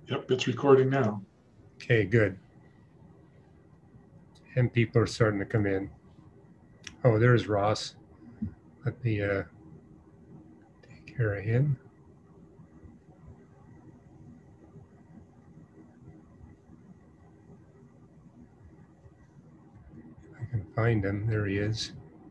Yep, it's recording now. Okay, good. And people are starting to come in. Oh, there's Ross. Let me take care of him. I can find him. There he is.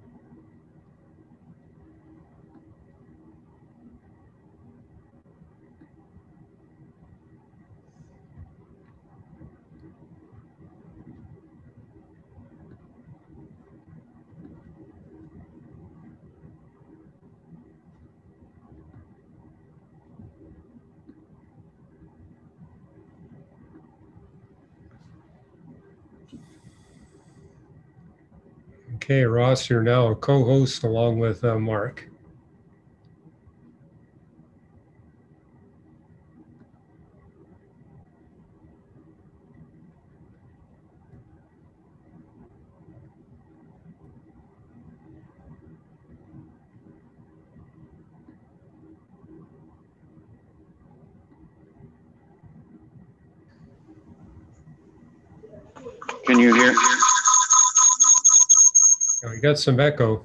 Okay, Ross, you're now a co-host along with Mark. Can you hear? We got some echo.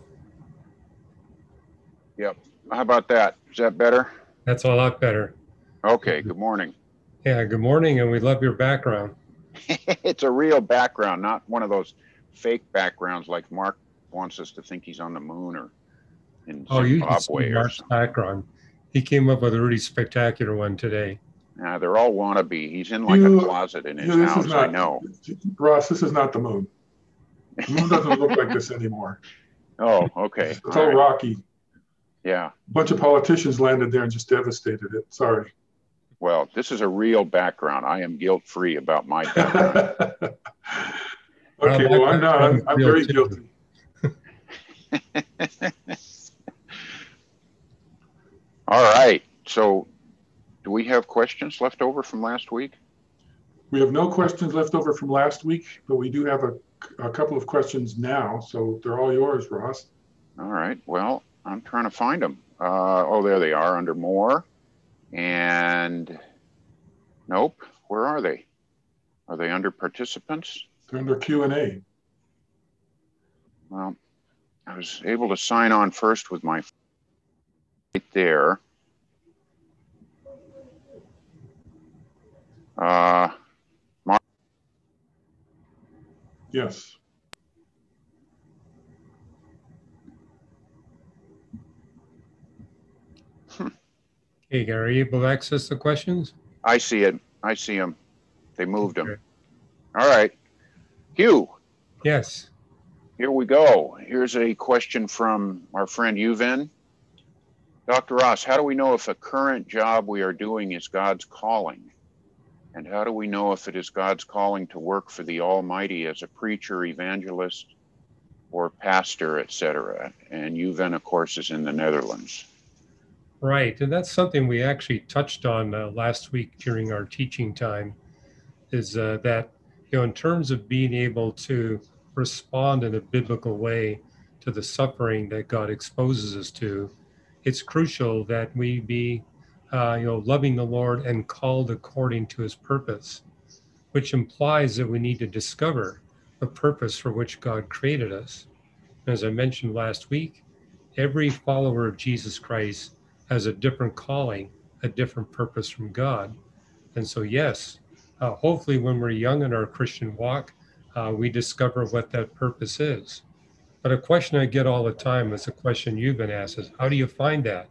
Yep. How about that? Is that better? That's a lot better. Okay, good morning. Yeah, good morning, and we love your background. It's a real background, not one of those fake backgrounds like Mark wants us to think he's on the moon or in You should see Zimbabwe or Mark's something. background. He came up with a really spectacular one today. They're all wannabe. He's in like a closet in his house, I know. Ross, this is not the moon. The moon doesn't look like this anymore. Oh, okay. It's all rocky. Yeah. A bunch of politicians landed there and just devastated it. Sorry. Well, this is a real background. I am guilt-free about my background. Okay, well, I'm not. I'm very guilty. All right. So do we have questions left over from last week? We have no questions left over from last week, but we do have a couple of questions now. So they're all yours, Ross. All right. Well, I'm trying to find them. Oh, there they are under more. And nope. Where are they? Are they under participants? They're under Q&A. Well, I was able to sign on first with my right there. Mark? Yes. Hey, Gary, are you able to access the questions? I see it. I see them. They moved them. All right. Hugh. Yes. Here we go. Here's a question from our friend Yuven. Dr. Ross, how do we know if a current job we are doing is God's calling? And how do we know if it is God's calling to work for the Almighty as a preacher, evangelist, or pastor, etc.? And Yuven, of course, is in the Netherlands. Right, and that's something we actually touched on last week during our teaching time, is that, in terms of being able to respond in a biblical way to the suffering that God exposes us to, it's crucial that we be, loving the Lord and called according to his purpose, which implies that we need to discover the purpose for which God created us. As I mentioned last week, every follower of Jesus Christ has a different calling, a different purpose from God. And so, yes, hopefully when we're young in our Christian walk, we discover what that purpose is. But a question I get all the time is a question you've been asked is, how do you find that?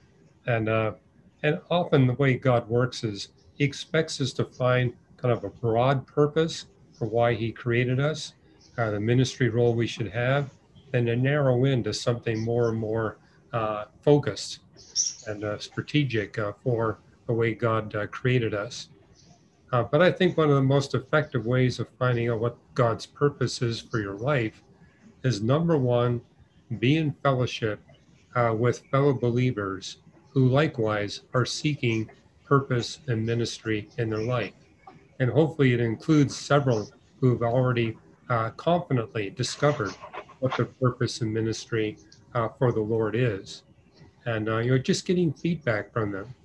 And often the way God works is he expects us to find kind of a broad purpose for why he created us, the ministry role we should have, and to narrow into something more and more focused and strategic for the way God created us. But I think one of the most effective ways of finding out what God's purpose is for your life is, number one, be in fellowship with fellow believers who likewise are seeking purpose and ministry in their life. And hopefully it includes several who have already confidently discovered what their purpose and ministry for the Lord is. And just getting feedback from them.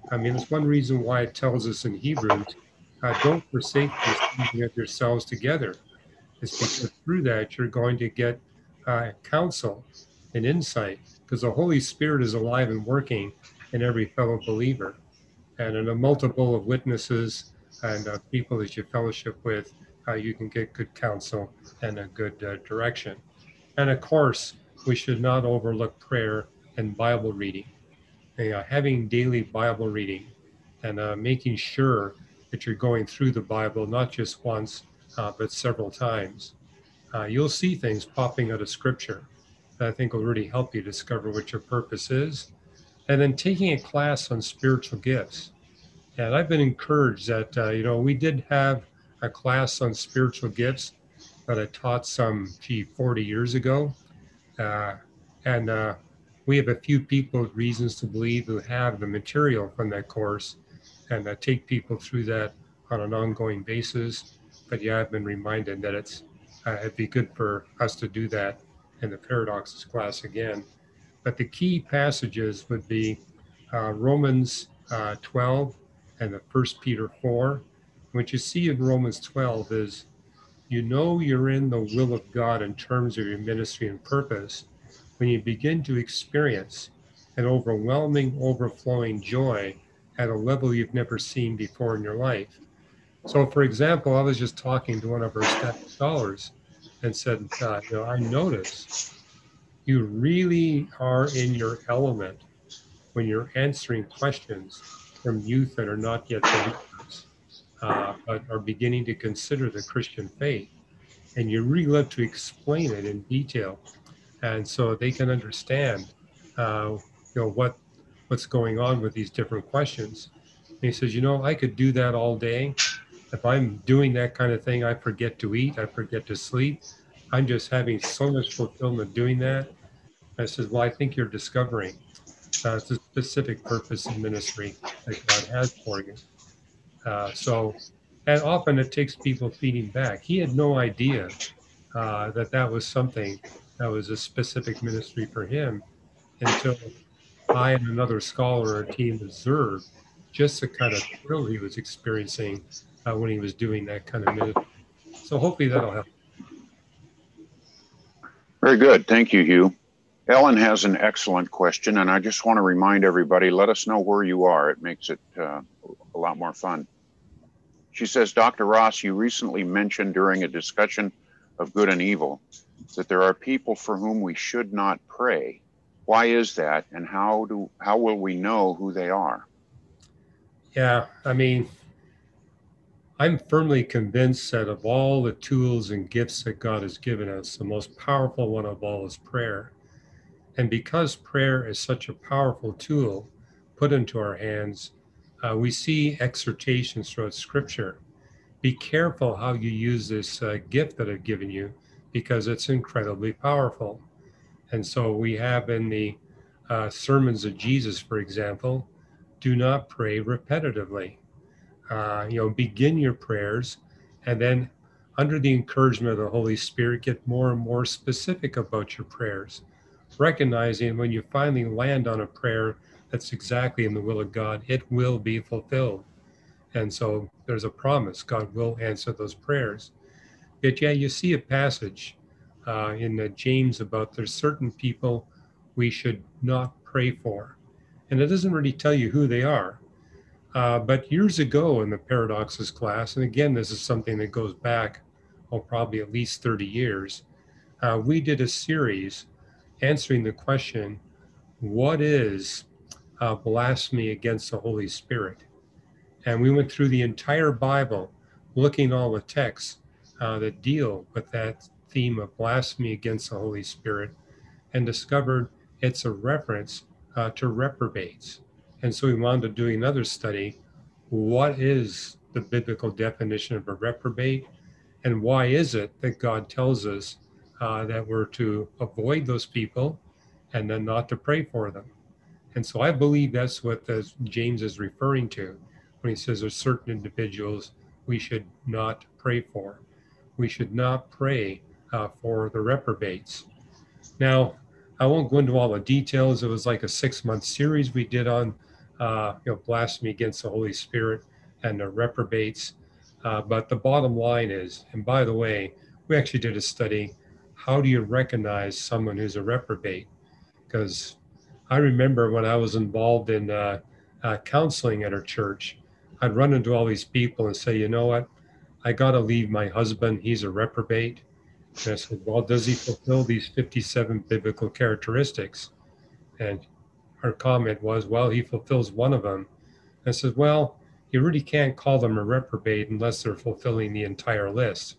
I mean, it's one reason why it tells us in Hebrews, don't forsake the assembling of yourselves together. It's because through that you're going to get counsel and insight, because the Holy Spirit is alive and working in every fellow believer. And in a multiple of witnesses and people that you fellowship with, you can get good counsel and a good direction. And of course, we should not overlook prayer and Bible reading. Having daily Bible reading and making sure that you're going through the Bible not just once, but several times. You'll see things popping out of Scripture that I think will really help you discover what your purpose is. And then taking a class on spiritual gifts. And I've been encouraged that, we did have a class on spiritual gifts that I taught 40 years ago. And we have a few people with reasons to believe who have the material from that course and take people through that on an ongoing basis. But yeah, I've been reminded that it'd be good for us to do that in the paradoxes class again. But the key passages would be Romans 12 and the 1 Peter 4. What you see in Romans 12 is, you're in the will of God in terms of your ministry and purpose when you begin to experience an overwhelming, overflowing joy at a level you've never seen before in your life. So, for example, I was just talking to one of our staff scholars and said, I notice you really are in your element when you're answering questions from youth that are not yet believers, but are beginning to consider the Christian faith. And you really love to explain it in detail, and so they can understand, what's going on with these different questions. And he says, I could do that all day. If I'm doing that kind of thing, I forget to eat, I forget to sleep. I'm just having so much fulfillment doing that. I says, well, I think you're discovering it's a specific purpose in ministry that God has for you. And often it takes people feeding back. He had no idea that was something that was a specific ministry for him until I and another scholar or team observed just the kind of thrill he was experiencing when he was doing that kind of ministry. So hopefully that'll help. Very good. Thank you, Hugh. Ellen has an excellent question, and I just want to remind everybody, let us know where you are. It makes it a lot more fun. She says, Dr. Ross, you recently mentioned during a discussion of good and evil that there are people for whom we should not pray. Why is that, and how will we know who they are? Yeah, I mean, I'm firmly convinced that of all the tools and gifts that God has given us, the most powerful one of all is prayer. And because prayer is such a powerful tool put into our hands, we see exhortations throughout Scripture. Be careful how you use this gift that I've given you, because it's incredibly powerful. And so we have in the sermons of Jesus, for example, do not pray repetitively. Begin your prayers, and then under the encouragement of the Holy Spirit, get more and more specific about your prayers, recognizing when you finally land on a prayer that's exactly in the will of God, it will be fulfilled. And so there's a promise, God will answer those prayers. But yeah, you see a passage in James about there's certain people we should not pray for. And it doesn't really tell you who they are. But years ago in the paradoxes class, and again, this is something that goes back, probably at least 30 years, we did a series answering the question, what is blasphemy against the Holy Spirit? And we went through the entire Bible, looking all the texts that deal with that theme of blasphemy against the Holy Spirit, and discovered it's a reference to reprobates. And so we wound up doing another study. What is the biblical definition of a reprobate? And why is it that God tells us that we're to avoid those people and then not to pray for them? And so I believe that's what James is referring to when he says there's certain individuals we should not pray for. We should not pray for the reprobates. Now, I won't go into all the details. It was like a 6-month series we did on blasphemy against the Holy Spirit and the reprobates. But the bottom line is, and by the way, we actually did a study, how do you recognize someone who's a reprobate? Because I remember when I was involved in counseling at our church, I'd run into all these people and say, you know what, I got to leave my husband. He's a reprobate. And I said, well, does he fulfill these 57 biblical characteristics? And her comment was, well, he fulfills one of them. I said, well, you really can't call them a reprobate unless they're fulfilling the entire list.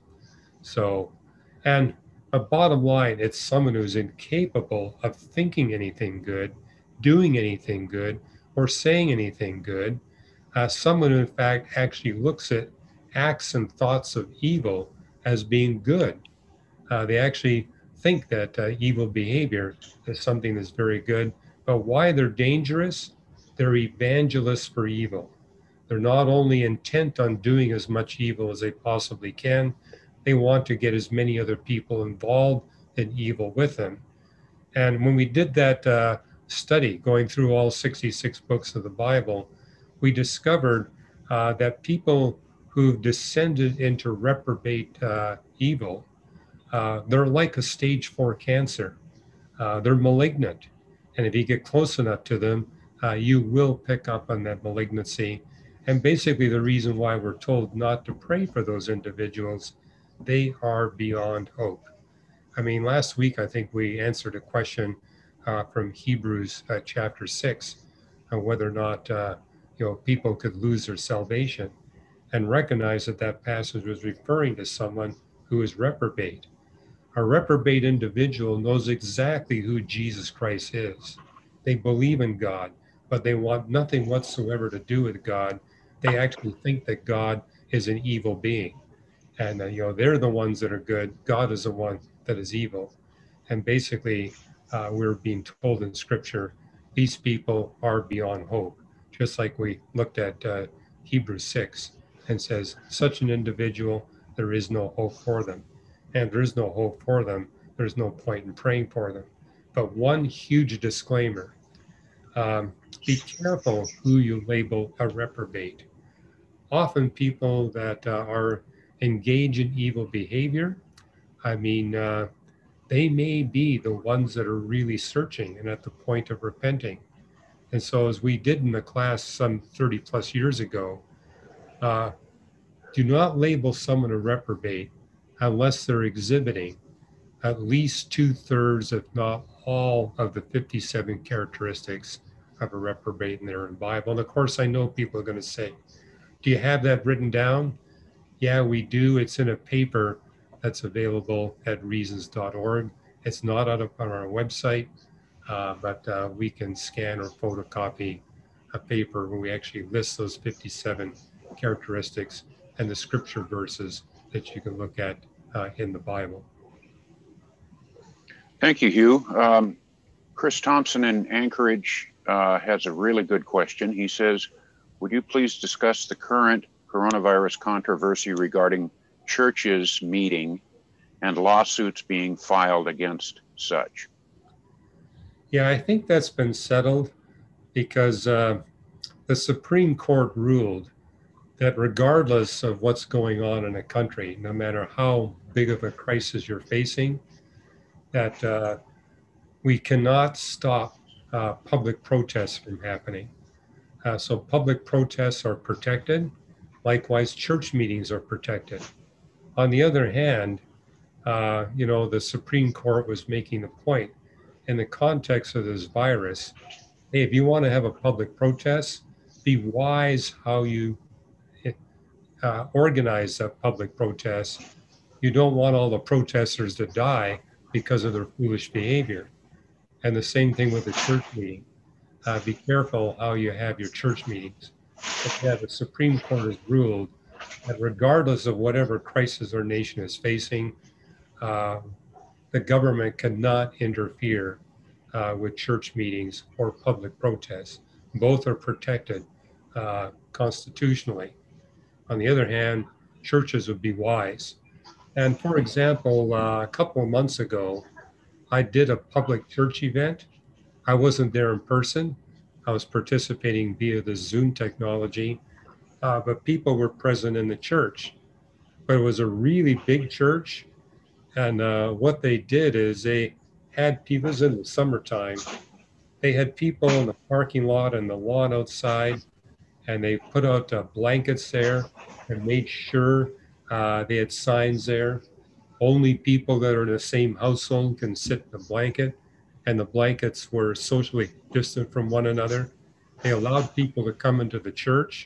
So, and a bottom line, it's someone who's incapable of thinking anything good, doing anything good, or saying anything good. Someone who, in fact, actually looks at acts and thoughts of evil as being good. They actually think that evil behavior is something that's very good. But why they're dangerous? They're evangelists for evil. They're not only intent on doing as much evil as they possibly can, they want to get as many other people involved in evil with them. And when we did that study, going through all 66 books of the Bible, we discovered that people who've descended into reprobate evil, they're like a stage 4 cancer. They're malignant. And if you get close enough to them, you will pick up on that malignancy. And basically the reason why we're told not to pray for those individuals, they are beyond hope. I mean, last week, I think we answered a question from Hebrews chapter 6, on whether or not, people could lose their salvation, and recognize that that passage was referring to someone who is reprobate. A reprobate individual knows exactly who Jesus Christ is. They believe in God, but they want nothing whatsoever to do with God. They actually think that God is an evil being. And, they're the ones that are good. God is the one that is evil. And basically, we're being told in Scripture, these people are beyond hope. Just like we looked at Hebrews 6 and says, such an individual, there is no hope for them. And there is no hope for them. There's no point in praying for them. But one huge disclaimer, be careful who you label a reprobate. Often people that are engaged in evil behavior, I mean, they may be the ones that are really searching and at the point of repenting. And so as we did in the class some 30 plus years ago, do not label someone a reprobate unless they're exhibiting at least 2/3, if not all, of the 57 characteristics of a reprobate in their Bible. And of course, I know people are going to say, do you have that written down? Yeah, we do. It's in a paper that's available at reasons.org. It's not on our website, but we can scan or photocopy a paper where we actually list those 57 characteristics and the scripture verses that you can look at in the Bible. Thank you, Hugh. Chris Thompson in Anchorage has a really good question. He says, would you please discuss the current coronavirus controversy regarding churches meeting and lawsuits being filed against such? Yeah, I think that's been settled because the Supreme Court ruled that regardless of what's going on in a country, no matter how big of a crisis you're facing, that we cannot stop public protests from happening. So public protests are protected. Likewise, church meetings are protected. On the other hand, the Supreme Court was making the point in the context of this virus, hey, if you want to have a public protest, be wise how you organize a public protest. You don't want all the protesters to die because of their foolish behavior. And the same thing with the church meeting. Be careful how you have your church meetings. But yeah, the Supreme Court has ruled that regardless of whatever crisis our nation is facing, the government cannot interfere with church meetings or public protests. Both are protected constitutionally. On the other hand, churches would be wise. And for example, a couple of months ago, I did a public church event. I wasn't there in person, I was participating via the Zoom technology, but people were present in the church. But it was a really big church. And what they did is they had people, it was in the summertime, they had people in the parking lot and the lawn outside, and they put out blankets there and made sure they had signs there. Only people that are in the same household can sit in a blanket, and the blankets were socially distant from one another. They allowed people to come into the church,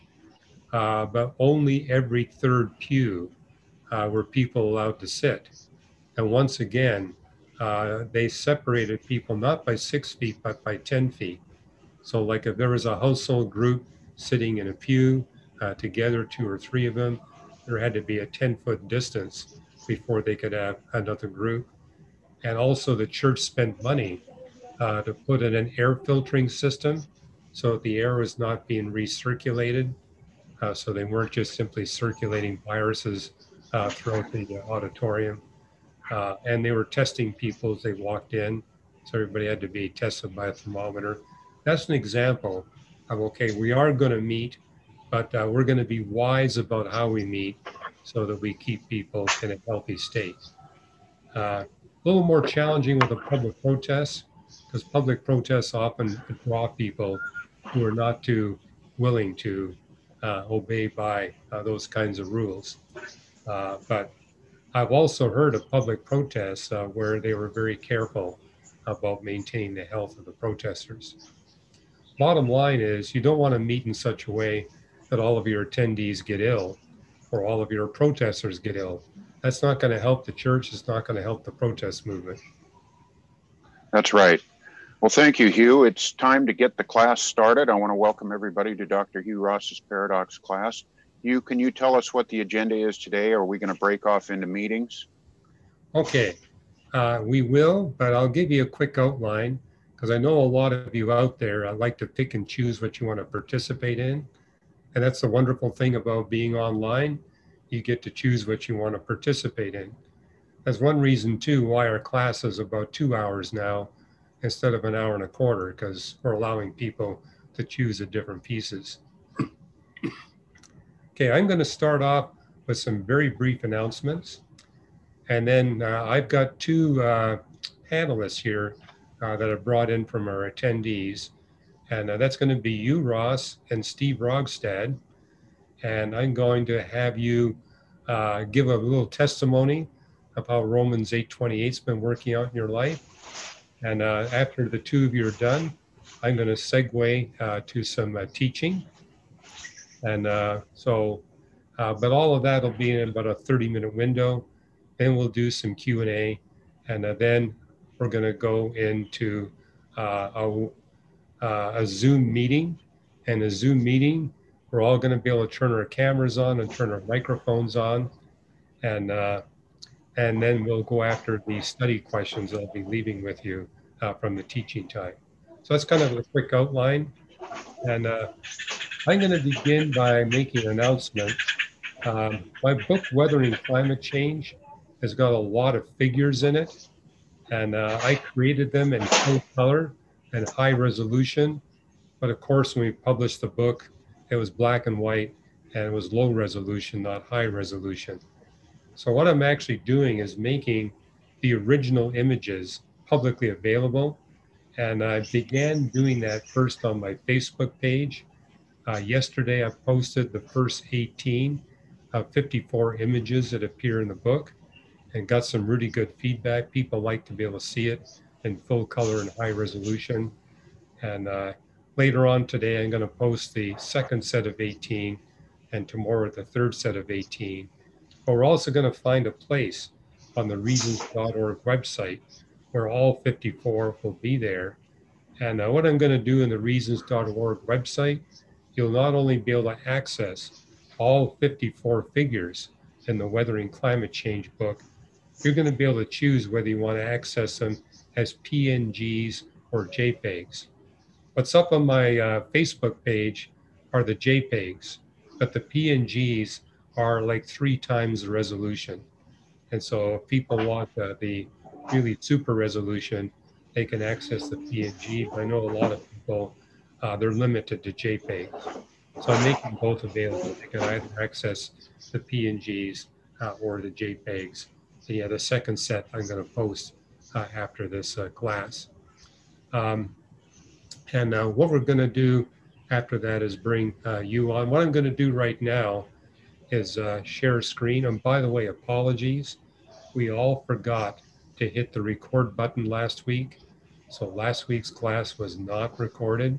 but only every third pew were people allowed to sit. And once again, they separated people not by 6 feet, but by 10 feet. So, like if there was a household group sitting in a pew together, two or three of them, there had to be a 10-foot distance before they could have another group. And also, the church spent money to put in an air filtering system so the air was not being recirculated. So they weren't just simply circulating viruses throughout the auditorium. And they were testing people as they walked in. So everybody had to be tested by a thermometer. That's an example of, okay, we are going to meet, but we're going to be wise about how we meet so that we keep people in a healthy state. A little more challenging with the public protests, because public protests often draw people who are not too willing to obey by those kinds of rules. But I've also heard of public protests where they were very careful about maintaining the health of the protesters. Bottom line is, you don't want to meet in such a way that all of your attendees get ill or all of your protesters get ill. That's not going to help the church. It's not going to help the protest movement. That's right. Well, thank you, Hugh. It's time to get the class started. I want to welcome everybody to Dr. Hugh Ross's Paradox class. Hugh, can you tell us what the agenda is today? Are we going to break off into meetings? Okay, we will, but I'll give you a quick outline because I know a lot of you out there like to pick and choose what you want to participate in. And that's the wonderful thing about being online. You get to choose what you want to participate in. That's one reason too why our class is about 2 hours now instead of an hour and a quarter, because we're allowing people to choose the different pieces. Okay, I'm going to start off with some very brief announcements. And then I've got two panelists here that are brought in from our attendees. And that's going to be you, Ross, and Steve Rogstad. And I'm going to have you give a little testimony of how Romans 8:28's been working out in your life. And after the two of you are done, I'm going to segue to some teaching. And but all of that will be in about a 30-minute window. Then we'll do some Q&A. And then we're going to go into a Zoom meeting. And a Zoom meeting, we're all going to be able to turn our cameras on and turn our microphones on. And then we'll go after the study questions that I'll be leaving with you from the teaching time. So that's kind of a quick outline. And I'm going to begin by making an announcement. My book, Weathering Climate Change, has got a lot of figures in it. And I created them in full color and high resolution. But of course, when we published the book, it was black and white and it was low resolution, not high resolution. So what I'm actually doing is making the original images publicly available. And I began doing that first on my Facebook page. Yesterday, I posted the first 18 of 54 images that appear in the book and got some really good feedback. People like to be able to see it in full color and high resolution. And later on today, I'm going to post the second set of 18 and tomorrow the third set of 18. But we're also going to find a place on the reasons.org website where all 54 will be there. And what I'm going to do in the reasons.org website, you'll not only be able to access all 54 figures in the Weathering Climate Change book, you're going to be able to choose whether you want to access them as PNGs or JPEGs. What's up on my Facebook page are the JPEGs, but the PNGs are like 3 times the resolution. And so if people want the really super resolution, they can access the PNG. But I know a lot of people they're limited to JPEG. So I'm making both available. They can either access the PNGs or the JPEGs. Yeah, the second set I'm going to post after this class. And what we're going to do after that is bring you on. What I'm going to do right now is share screen. And by the way, apologies. We all forgot to hit the record button last week. So last week's class was not recorded.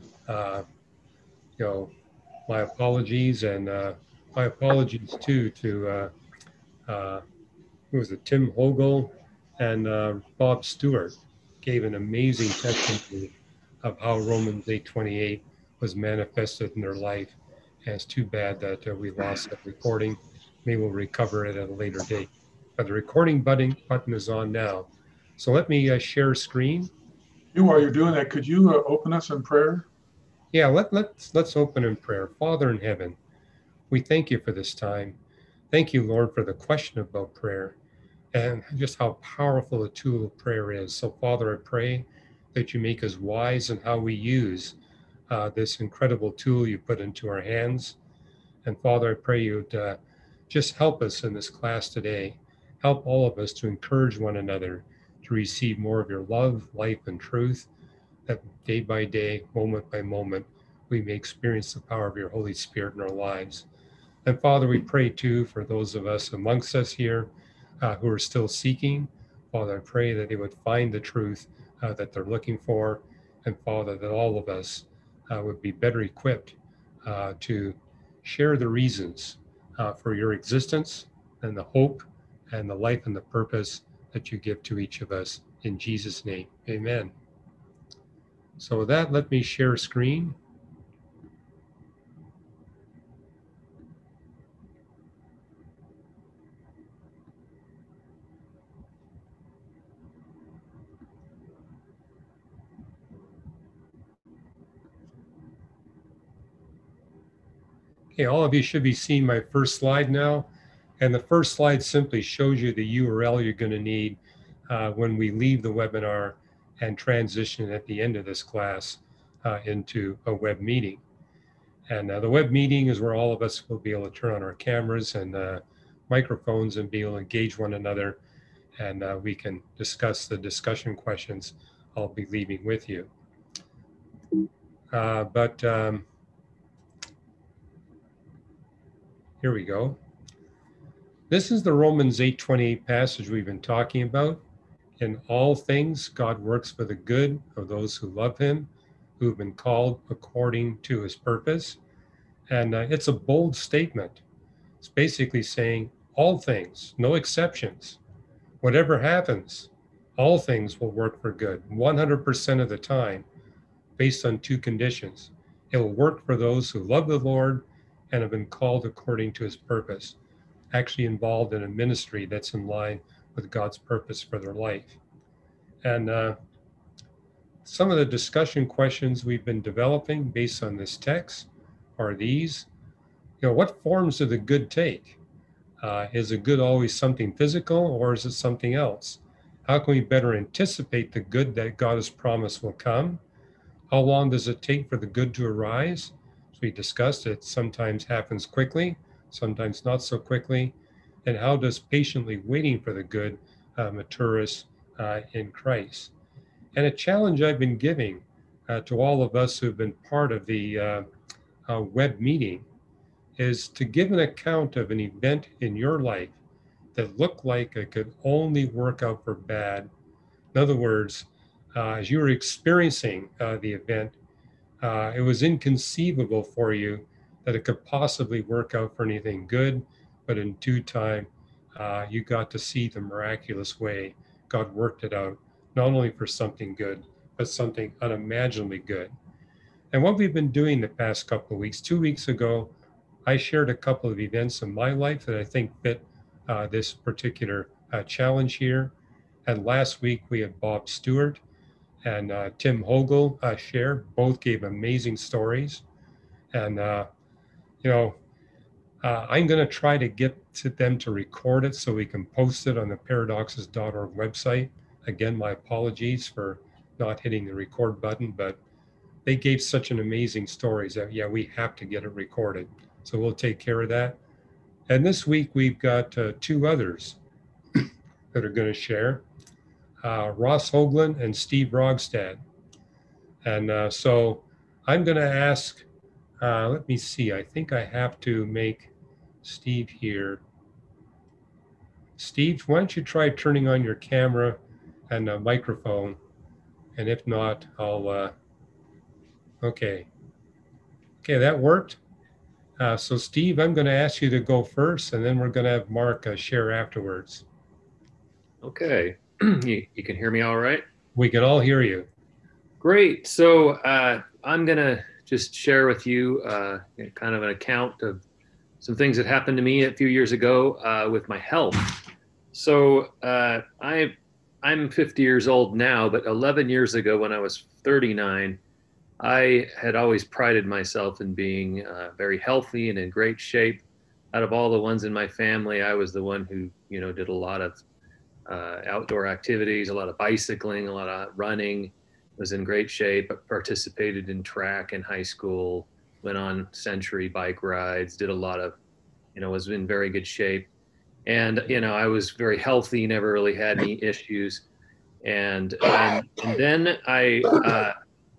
You know, my apologies, and my apologies too to who was it, Tim Hogel and Bob Stewart gave an amazing testimony of how Romans 8:28 was manifested in their life. And it's too bad that we lost that recording. Maybe we'll recover it at a later date. But the recording button is on now. So let me share screen. While you're doing that, could you open us in prayer? Yeah, let's open in prayer. Father in heaven, we thank you for this time. Thank you, Lord, for the question about prayer and just how powerful a tool prayer is. So, Father, I pray that you make us wise in how we use this incredible tool you put into our hands. And Father, I pray you'd just help us in this class today. Help all of us to encourage one another to receive more of your love, life, and truth, that day by day, moment by moment, we may experience the power of your Holy Spirit in our lives. And Father, we pray too for those of us amongst us here who are still seeking. Father, I pray that they would find the truth that they're looking for. And Father, that all of us would be better equipped to share the reasons for your existence and the hope and the life and the purpose that you give to each of us. In Jesus' name, amen. So with that, let me share screen. Okay, all of you should be seeing my first slide now. And the first slide simply shows you the URL you're going to need when we leave the webinar and transition at the end of this class into a web meeting. And the web meeting is where all of us will be able to turn on our cameras and microphones and be able to engage one another. And we can discuss the discussion questions I'll be leaving with you. Here we go. This is the Romans 8:28 passage we've been talking about. In all things, God works for the good of those who love him, who have been called according to his purpose. And it's a bold statement. It's basically saying all things, no exceptions. Whatever happens, all things will work for good 100% of the time, based on two conditions. It will work for those who love the Lord and have been called according to his purpose, actually involved in a ministry that's in line with God's purpose for their life. And some of the discussion questions we've been developing based on this text are these. What forms do the good take? Is the good always something physical, or is it something else? How can we better anticipate the good that God has promised will come? How long does it take for the good to arise? As we discussed, it sometimes happens quickly, sometimes not so quickly. And how does patiently waiting for the good mature us in Christ? And a challenge I've been giving to all of us who've been part of the web meeting is to give an account of an event in your life that looked like it could only work out for bad. In other words, as you were experiencing the event, it was inconceivable for you that it could possibly work out for anything good, but in due time, you got to see the miraculous way God worked it out, not only for something good, but something unimaginably good. And what we've been doing the past couple of weeks, 2 weeks ago, I shared a couple of events in my life that I think fit this particular challenge here. And last week we had Bob Stewart and Tim Hogel share. Both gave amazing stories. And, I'm going to try to get to them to record it so we can post it on the paradoxes.org website. Again, my apologies for not hitting the record button, but they gave such an amazing stories that, yeah, we have to get it recorded. So we'll take care of that. And this week we've got two others that are going to share, Ross Hoagland and Steve Rogstad. And so I'm going to ask, let me see, I think I have to make Steve here. Steve, why don't you try turning on your camera and microphone? And if not, I'll, okay. Okay, that worked. So Steve, I'm going to ask you to go first, and then we're going to have Mark share afterwards. Okay, you can hear me all right? We can all hear you. Great. So I'm going to just share with you kind of an account of some things that happened to me a few years ago with my health. So I'm 50 years old now, but 11 years ago when I was 39, I had always prided myself in being very healthy and in great shape. Out of all the ones in my family, I was the one who, did a lot of outdoor activities, a lot of bicycling, a lot of running, was in great shape, participated in track in high school, went on century bike rides, did a lot of, was in very good shape. And, I was very healthy, never really had any issues. And then I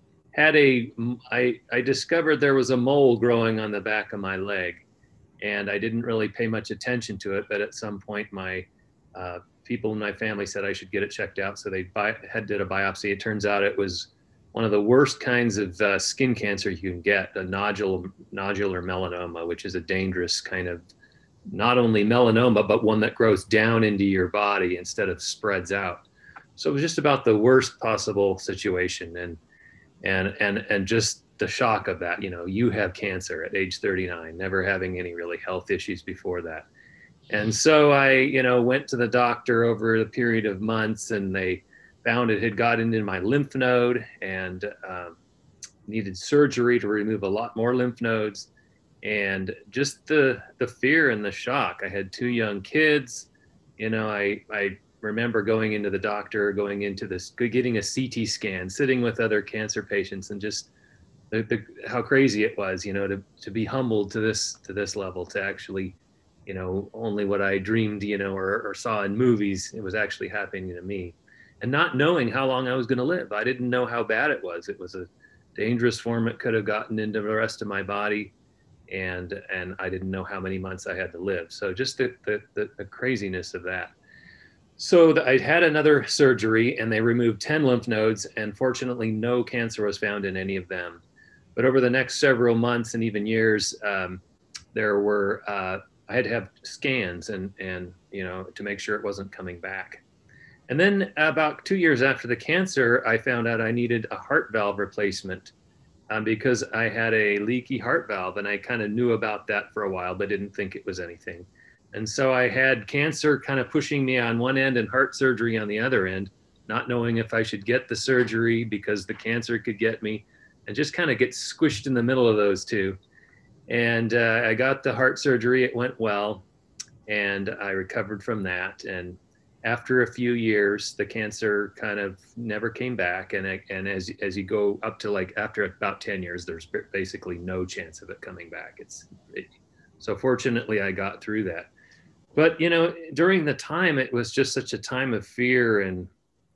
discovered there was a mole growing on the back of my leg, and I didn't really pay much attention to it. But at some point, my people in my family said I should get it checked out. So they did a biopsy. It turns out it was one of the worst kinds of skin cancer you can get, a nodular melanoma, which is a dangerous kind of not only melanoma, but one that grows down into your body instead of spreads out. So it was just about the worst possible situation. And just the shock of that, you have cancer at age 39, never having any really health issues before that. And so I, went to the doctor over a period of months, and they found it had gotten into my lymph node and needed surgery to remove a lot more lymph nodes. And just the fear and the shock. I had two young kids. I remember going into the doctor, getting a CT scan, sitting with other cancer patients, and just how crazy it was, to be humbled to this level, to actually, only what I dreamed, or saw in movies, it was actually happening to me, and not knowing how long I was going to live. I didn't know how bad it was. It was a dangerous form. It could have gotten into the rest of my body, and I didn't know how many months I had to live. So just the craziness of that. So I had another surgery, and they removed 10 lymph nodes, and fortunately no cancer was found in any of them. But over the next several months and even years, I had to have scans and to make sure it wasn't coming back. And then about 2 years after the cancer, I found out I needed a heart valve replacement because I had a leaky heart valve, and I kind of knew about that for a while, but didn't think it was anything. And so I had cancer kind of pushing me on one end and heart surgery on the other end, not knowing if I should get the surgery because the cancer could get me, and just kind of get squished in the middle of those two. And I got the heart surgery. It went well, and I recovered from that. And after a few years, the cancer kind of never came back. And as you go up to after about 10 years, there's basically no chance of it coming back. So fortunately, I got through that. But, during the time, it was just such a time of fear and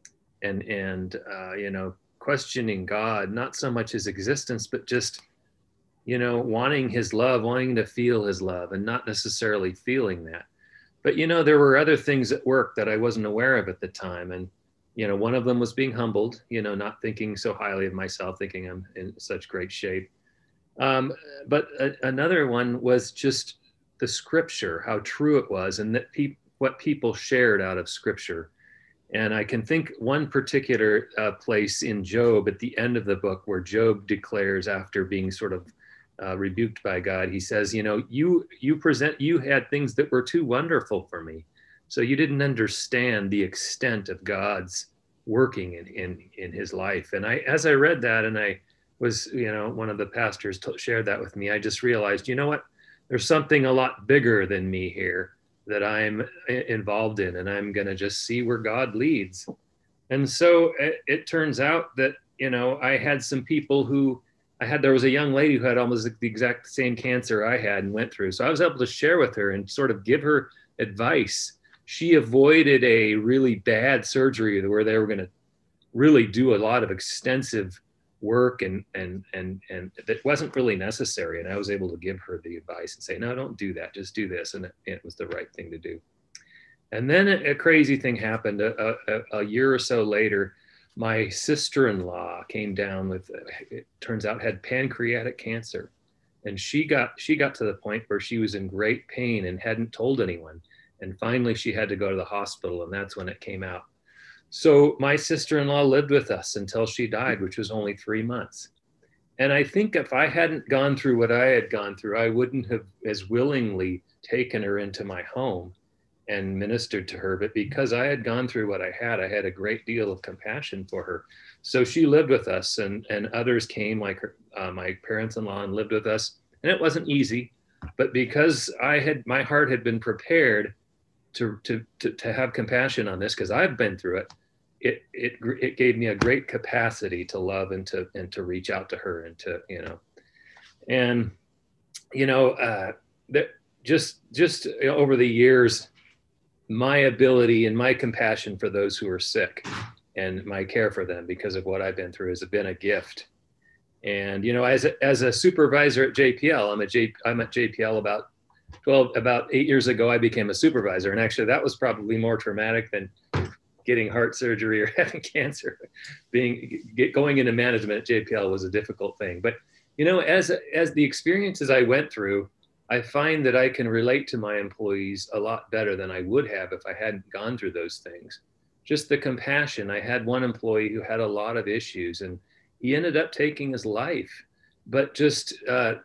questioning God, not so much his existence, but just, wanting his love, wanting to feel his love, and not necessarily feeling that. But, there were other things at work that I wasn't aware of at the time. And, one of them was being humbled, not thinking so highly of myself, thinking I'm in such great shape. But another one was just the scripture, how true it was, and that what people shared out of scripture. And I can think one particular place in Job at the end of the book where Job declares, after being sort of rebuked by God, he says, you had things that were too wonderful for me. So you didn't understand the extent of God's working in his life. And as I read that, and I was, one of the pastors shared that with me, I just realized, there's something a lot bigger than me here that I'm involved in, and I'm going to just see where God leads. And so it turns out that, you know, I had some people who there was a young lady who had almost the exact same cancer I had and went through. So I was able to share with her and sort of give her advice. She avoided a really bad surgery where they were going to really do a lot of extensive work and that wasn't really necessary. And I was able to give her the advice and say, no, don't do that. Just do this. And it was the right thing to do. And then a crazy thing happened a year or so later. My sister-in-law came down with, it turns out, had pancreatic cancer. And she got to the point where she was in great pain and hadn't told anyone. And finally she had to go to the hospital, and that's when it came out. So my sister-in-law lived with us until she died, which was only 3 months. And I think if I hadn't gone through what I had gone through, I wouldn't have as willingly taken her into my home and ministered to her. But because I had gone through what I had a great deal of compassion for her. So she lived with us, and others came, like her, my parents-in-law, and lived with us. And it wasn't easy, but because my heart had been prepared to have compassion on this, because I've been through it, it gave me a great capacity to love and to reach out to her and to, you know, and, you know, that just over the years, my ability and my compassion for those who are sick and my care for them because of what I've been through has been a gift. And, you know, as a supervisor at JPL, I'm at JPL about 8 years ago, I became a supervisor. And actually that was probably more traumatic than getting heart surgery or having cancer. Going into management at JPL was a difficult thing. But, you know, as the experiences I went through, I find that I can relate to my employees a lot better than I would have if I hadn't gone through those things. Just the compassion. I had one employee who had a lot of issues, and he ended up taking his life. But just I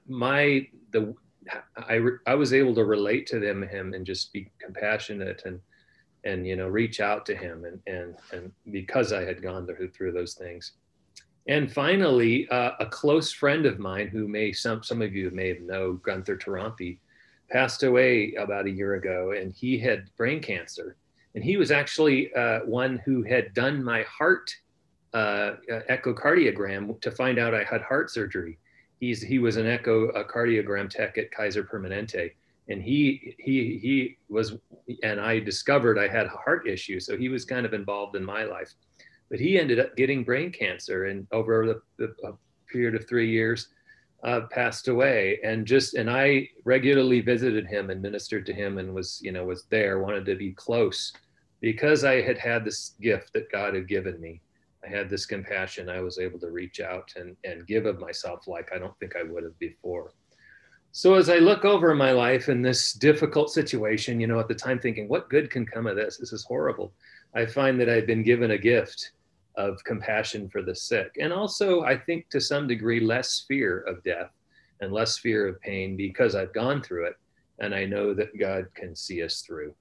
was able to relate to him and just be compassionate and you know, reach out to him and because I had gone through those things. And finally, a close friend of mine who some of you may know, Gunther Tarampi, passed away about a year ago, and he had brain cancer. And he was actually one who had done my heart echocardiogram to find out I had heart surgery. He was an echocardiogram tech at Kaiser Permanente, and he was, and I discovered I had a heart issue, so he was kind of involved in my life. But he ended up getting brain cancer, and over the period of 3 years, passed away. And I regularly visited him and ministered to him, and was there, wanted to be close, because I had this gift that God had given me. I had this compassion. I was able to reach out and give of myself like I don't think I would have before. So as I look over my life in this difficult situation, you know, at the time thinking, what good can come of this? This is horrible. I find that I've been given a gift of compassion for the sick. And also, I think to some degree, less fear of death and less fear of pain because I've gone through it. And I know that God can see us through.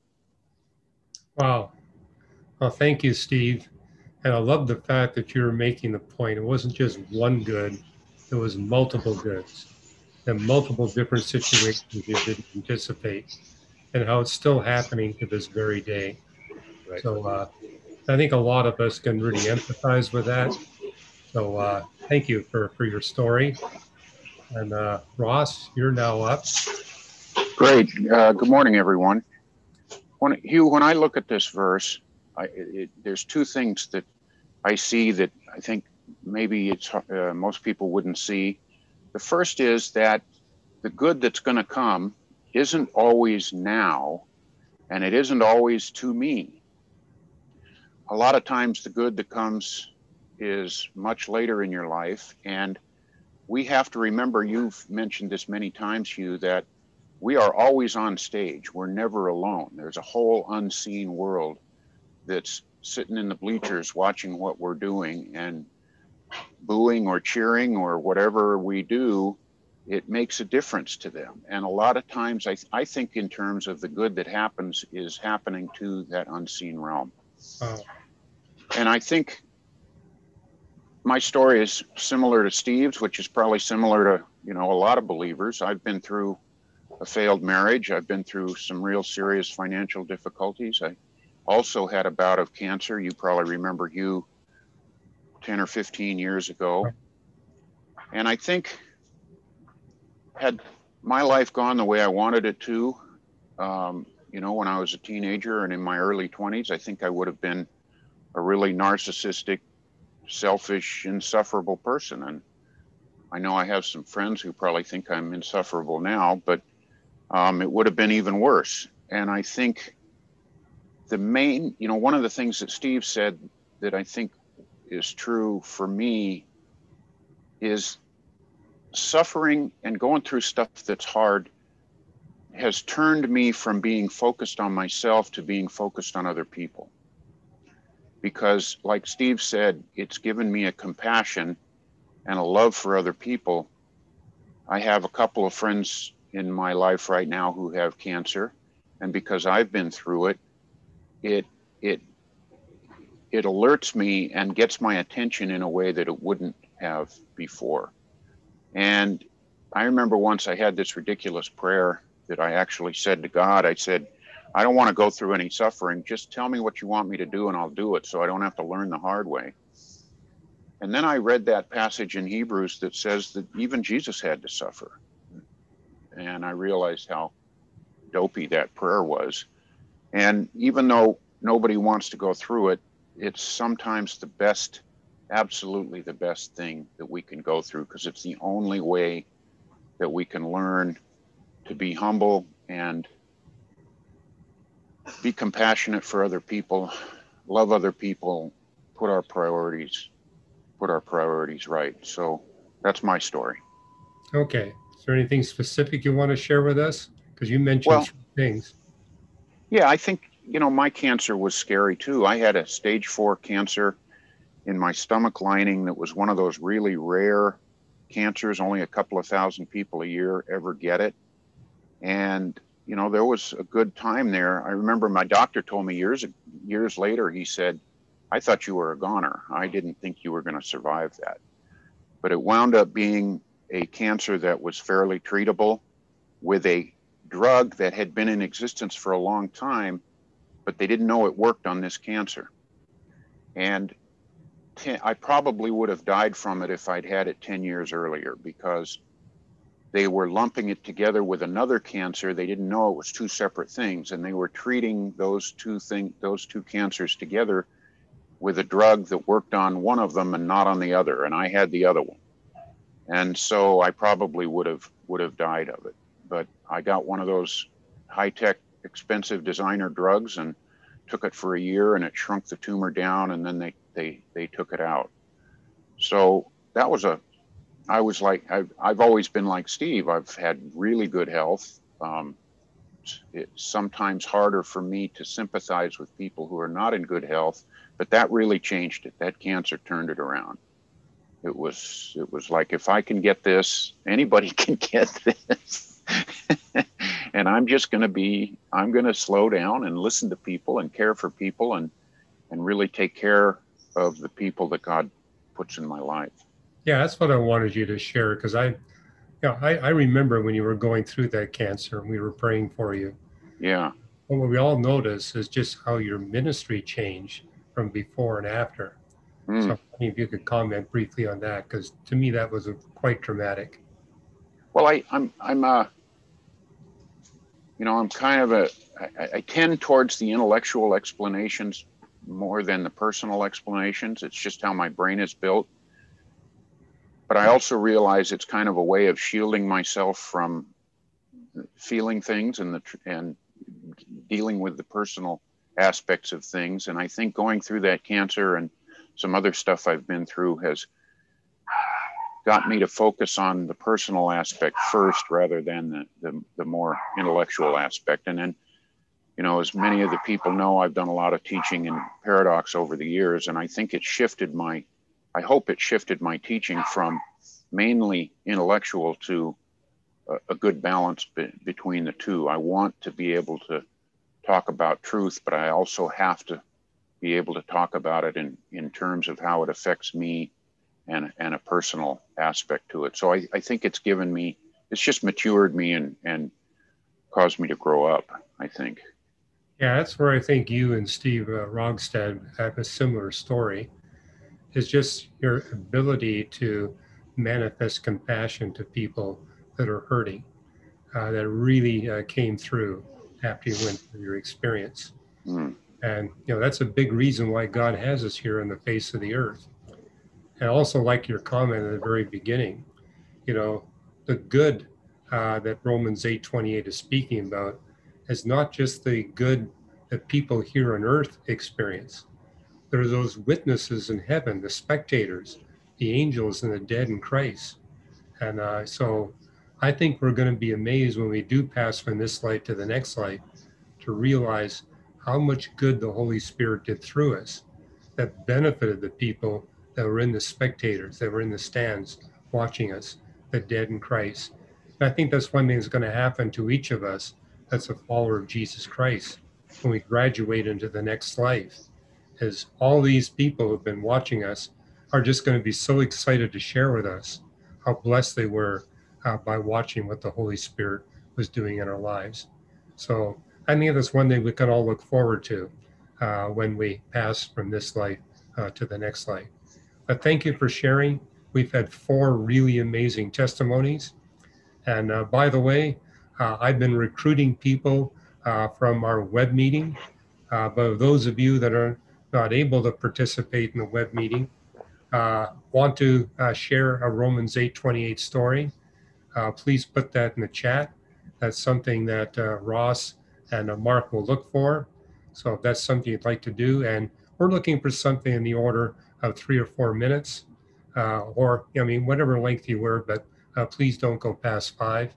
Wow. Well, thank you, Steve. And I love the fact that you were making the point. It wasn't just one good, it was multiple goods and multiple different situations you didn't anticipate, and how it's still happening to this very day. Right. So I think a lot of us can really empathize with that. So thank you for your story. And Ross, you're now up. Great. Good morning, everyone. Hugh, when I look at this verse, there's two things that I see that I think maybe most people wouldn't see. The first is that the good that's going to come isn't always now, and it isn't always to me. A lot of times the good that comes is much later in your life, and we have to remember, you've mentioned this many times, Hugh, that we are always on stage. We're never alone. There's a whole unseen world that's sitting in the bleachers watching what we're doing, and booing or cheering or whatever we do, it makes a difference to them. And a lot of times I think in terms of the good that happens is happening to that unseen realm. And I think my story is similar to Steve's, which is probably similar to, you know, a lot of believers. I've been through a failed marriage. I've been through some real serious financial difficulties. I also had a bout of cancer. You probably remember, Hugh, 10 or 15 years ago. And I think had my life gone the way I wanted it to, when I was a teenager and in my early 20s, I think I would have been a really narcissistic, selfish, insufferable person. And I know I have some friends who probably think I'm insufferable now, but it would have been even worse. And I think one of the things that Steve said that I think is true for me is suffering and going through stuff that's hard has turned me from being focused on myself to being focused on other people. Because like Steve said, it's given me a compassion and a love for other people. I have a couple of friends in my life right now who have cancer. And because I've been through it, it alerts me and gets my attention in a way that it wouldn't have before. And I remember once I had this ridiculous prayer that I actually said to God. I said, I don't want to go through any suffering. Just tell me what you want me to do and I'll do it so I don't have to learn the hard way. And then I read that passage in Hebrews that says that even Jesus had to suffer. And I realized how dopey that prayer was. And even though nobody wants to go through it, it's sometimes the best, absolutely the best thing that we can go through, because it's the only way that we can learn to be humble and be compassionate for other people, love other people, put our priorities right. So that's my story. Okay. Is there anything specific you want to share with us? Because you mentioned three things. Yeah, I think, my cancer was scary too. I had a stage 4 cancer in my stomach lining that was one of those really rare cancers. Only a couple of thousand people a year ever get it. And, there was a good time there. I remember my doctor told me years later, he said, I thought you were a goner. I didn't think you were going to survive that. But it wound up being a cancer that was fairly treatable with a drug that had been in existence for a long time, but they didn't know it worked on this cancer. And I probably would have died from it if I'd had it 10 years earlier, because they were lumping it together with another cancer. They didn't know it was two separate things, and they were treating those two cancers together with a drug that worked on one of them and not on the other. And I had the other one. And so I probably would have died of it. But I got one of those high-tech, expensive designer drugs and took it for a year, and it shrunk the tumor down, and then they took it out. So that was I've always been like Steve. I've had really good health. It's sometimes harder for me to sympathize with people who are not in good health, but that really changed it. That cancer turned it around. It was like, if I can get this, anybody can get this. And I'm going to slow down and listen to people and care for people and really take care of the people that God puts in my life. Yeah, that's what I wanted you to share, because I remember when you were going through that cancer and we were praying for you. Yeah. And what we all notice is just how your ministry changed from before and after. So if you could comment briefly on that, because to me that was quite dramatic. Well, I'm kind of I tend towards the intellectual explanations more than the personal explanations. It's just how my brain is built. But I also realize it's kind of a way of shielding myself from feeling things and dealing with the personal aspects of things. And I think going through that cancer and some other stuff I've been through has got me to focus on the personal aspect first, rather than the more intellectual aspect. And then, as many of the people know, I've done a lot of teaching in Paradox over the years, and I think I hope it shifted my teaching from mainly intellectual to a good balance between the two. I want to be able to talk about truth, but I also have to be able to talk about it in terms of how it affects me and a personal aspect to it. So I think it's just matured me and caused me to grow up, I think. Yeah, that's where I think you and Steve Rogstad have a similar story. is just your ability to manifest compassion to people that are hurting, that really came through after you went through your experience. Mm. And, that's a big reason why God has us here on the face of the earth. And I also like your comment at the very beginning, the good that Romans 8:28 is speaking about is not just the good that people here on earth experience. There are those witnesses in heaven, the spectators, the angels, and the dead in Christ. And so I think we're going to be amazed when we do pass from this life to the next life to realize how much good the Holy Spirit did through us that benefited the people that were in the spectators, that were in the stands watching us, the dead in Christ. And I think that's one thing that's going to happen to each of us that's a follower of Jesus Christ when we graduate into the next life, is all these people who've been watching us are just going to be so excited to share with us how blessed they were by watching what the Holy Spirit was doing in our lives. So I think that's one thing we can all look forward to when we pass from this life to the next life. But thank you for sharing. We've had 4 really amazing testimonies. And by the way, I've been recruiting people from our web meeting. But those of you that are not able to participate in the web meeting, want to share a Romans 8:28 story, please put that in the chat. That's something that Ross and Mark will look for. So if that's something you'd like to do, and we're looking for something in the order of 3 or 4 minutes, or whatever length you were, but please don't go past 5.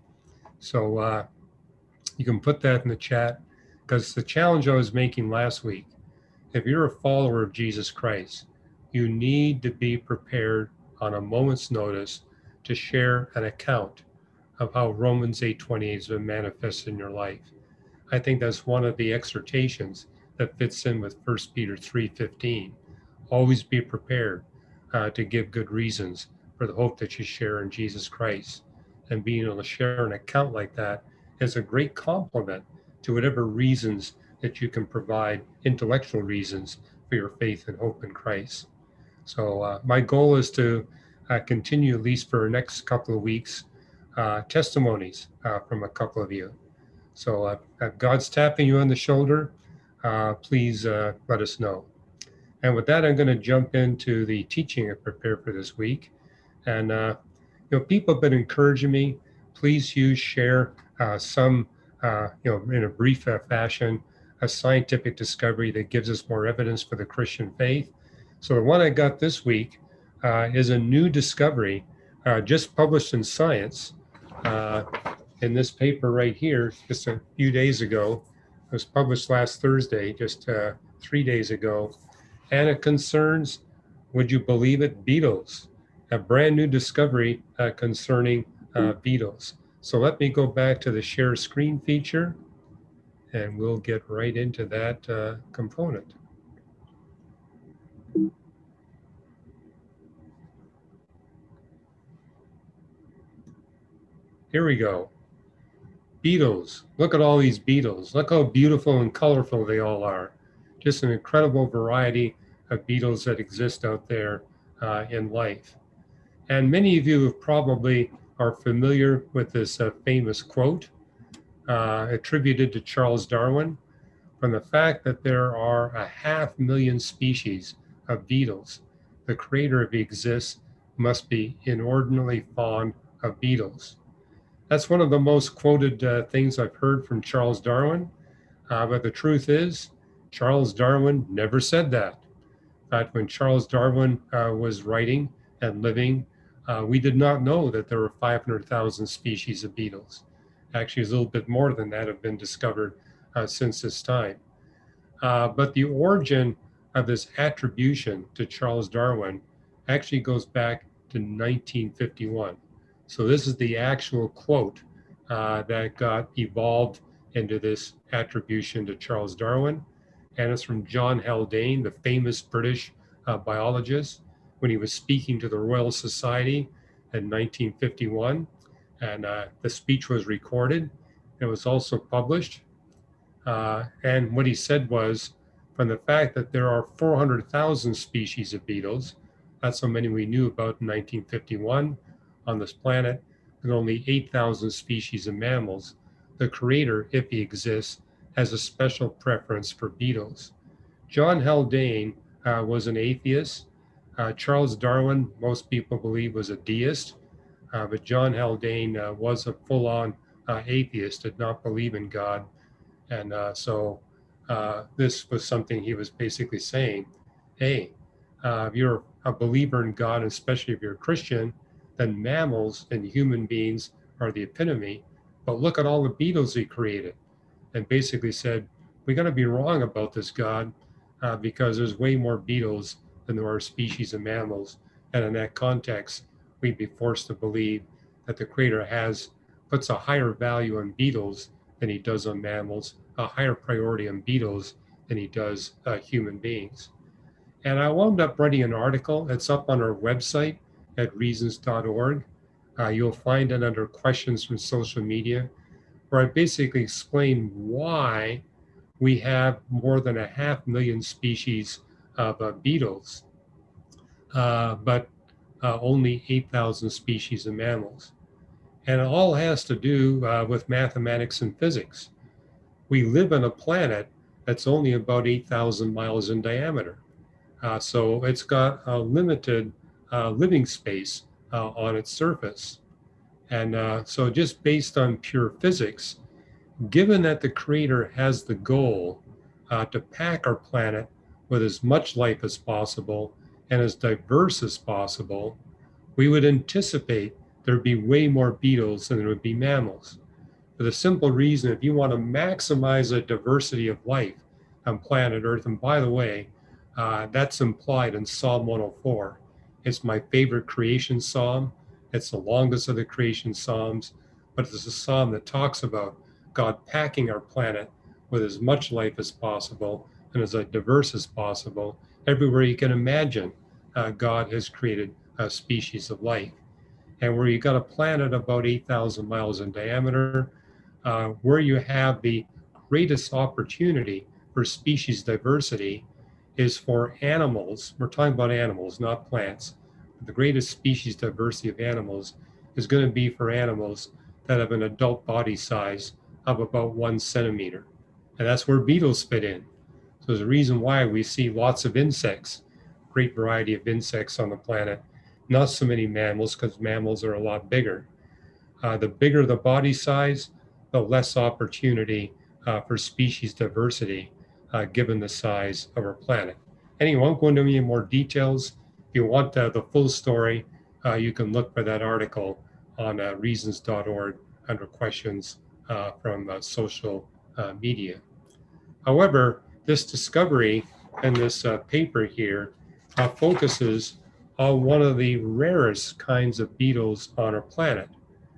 So you can put that in the chat, because the challenge I was making last week, if you're a follower of Jesus Christ, you need to be prepared on a moment's notice to share an account of how Romans 8:28 has been manifested in your life. I think that's one of the exhortations that fits in with 1 Peter 3:15. Always be prepared to give good reasons for the hope that you share in Jesus Christ. And being able to share an account like that is a great compliment to whatever reasons that you can provide, intellectual reasons for your faith and hope in Christ. So my goal is to continue, at least for the next couple of weeks, testimonies from a couple of you. So if God's tapping you on the shoulder, please let us know. And with that, I'm going to jump into the teaching I prepared for this week. And people have been encouraging me, please share some, in a brief fashion, a scientific discovery that gives us more evidence for the Christian faith. So the one I got this week is a new discovery just published in Science in this paper right here, just a few days ago. It was published last Thursday, just 3 days ago. And it concerns, would you believe it, beetles, a brand new discovery concerning beetles. So let me go back to the share screen feature, and we'll get right into that component. Here we go. Beetles. Look at all these beetles. Look how beautiful and colorful they all are. Just an incredible variety of beetles that exist out there in life. And many of you probably are familiar with this famous quote attributed to Charles Darwin, from the fact that there are 500,000 species of beetles. The creator, if he exists, must be inordinately fond of beetles. That's one of the most quoted things I've heard from Charles Darwin. But the truth is, Charles Darwin never said that. In fact, when Charles Darwin was writing and living, we did not know that there were 500,000 species of beetles. Actually, a little bit more than that have been discovered since this time. But the origin of this attribution to Charles Darwin actually goes back to 1951. So this is the actual quote that got evolved into this attribution to Charles Darwin. And it's from John Haldane, the famous British biologist, when he was speaking to the Royal Society in 1951. And the speech was recorded. It was also published. And what he said was, from the fact that there are 400,000 species of beetles, That's how many we knew about in 1951 on this planet, and only 8,000 species of mammals. The Creator, if he exists, has a special preference for beetles. John Haldane was an atheist. Charles Darwin, most people believe, was a deist, but John Haldane was a full-on atheist, did not believe in God. And so this was something he was basically saying, hey, if you're a believer in God, especially if you're a Christian, then mammals and human beings are the epitome. But look at all the beetles he created. And basically said, we got to be wrong about this God because there's way more beetles than there are species of mammals. And in that context, we'd be forced to believe that the Creator puts a higher value on beetles than he does on mammals, a higher priority on beetles than he does human beings. And I wound up writing an article. It's up on our website at reasons.org. You'll find it under questions from social media, where I basically explain why we have more than 500,000 species of beetles, but only 8,000 species of mammals. And it all has to do with mathematics and physics. We live on a planet that's only about 8,000 miles in diameter. So it's got a limited living space on its surface. And so just based on pure physics, given that the Creator has the goal to pack our planet with as much life as possible and as diverse as possible, we would anticipate there'd be way more beetles than there would be mammals. For the simple reason, if you want to maximize the diversity of life on planet Earth, and by the way, that's implied in Psalm 104. It's my favorite creation psalm. It's the longest of the creation psalms, but it's a psalm that talks about God packing our planet with as much life as possible and as diverse as possible. Everywhere you can imagine, God has created a species of life. And where you got a planet about 8,000 miles in diameter, where you have the greatest opportunity for species diversity is for animals. We're talking about animals, not plants. The greatest species diversity of animals is going to be for animals that have an adult body size of about 1 centimeter. And that's where beetles fit in. So there's a reason why we see lots of insects, great variety of insects on the planet, not so many mammals because mammals are a lot bigger. The bigger the body size, the less opportunity for species diversity given the size of our planet. Anyway, I won't go into any more details. If you want the full story, you can look for that article on reasons.org under questions from social media. However, this discovery and this paper here focuses on one of the rarest kinds of beetles on our planet.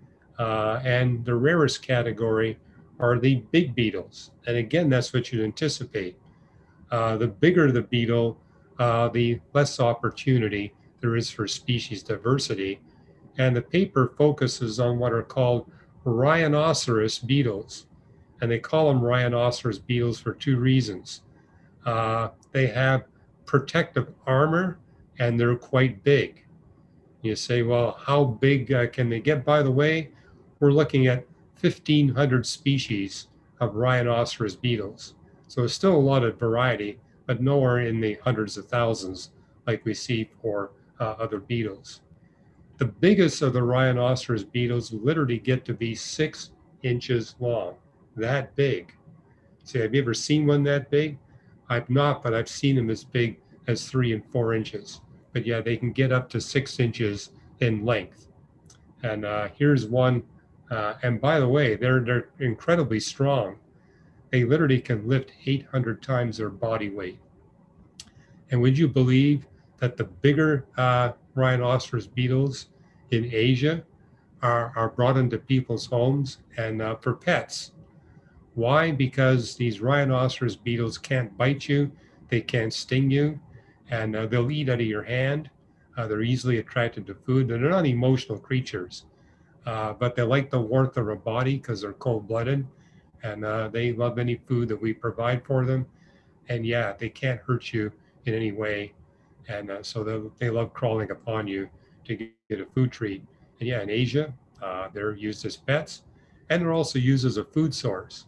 And the rarest category are the big beetles. And again, that's what you'd anticipate. The bigger the beetle, the less opportunity there is for species diversity. And the paper focuses on what are called rhinoceros beetles. And they call them rhinoceros beetles for 2 reasons. They have protective armor and they're quite big. You say, well, how big can they get? By the way, we're looking at 1,500 species of rhinoceros beetles. So it's still a lot of variety, but nowhere in the hundreds of thousands like we see for other beetles. The biggest of the rhinoceros beetles literally get to be 6 inches long, that big. Say, have you ever seen one that big? I've not, but I've seen them as big as 3 and 4 inches. But yeah, they can get up to 6 inches in length. And here's one. And by the way, they're incredibly strong. They literally can lift 800 times their body weight. And would you believe that the bigger rhinoceros beetles in Asia are brought into people's homes and for pets? Why? Because these rhinoceros beetles can't bite you, they can't sting you, and they'll eat out of your hand. They're easily attracted to food. They're not emotional creatures, but they like the warmth of our body because they're cold-blooded, and they love any food that we provide for them. And yeah, they can't hurt you in any way. And so they love crawling upon you to get a food treat. And yeah, in Asia, they're used as pets, and they're also used as a food source.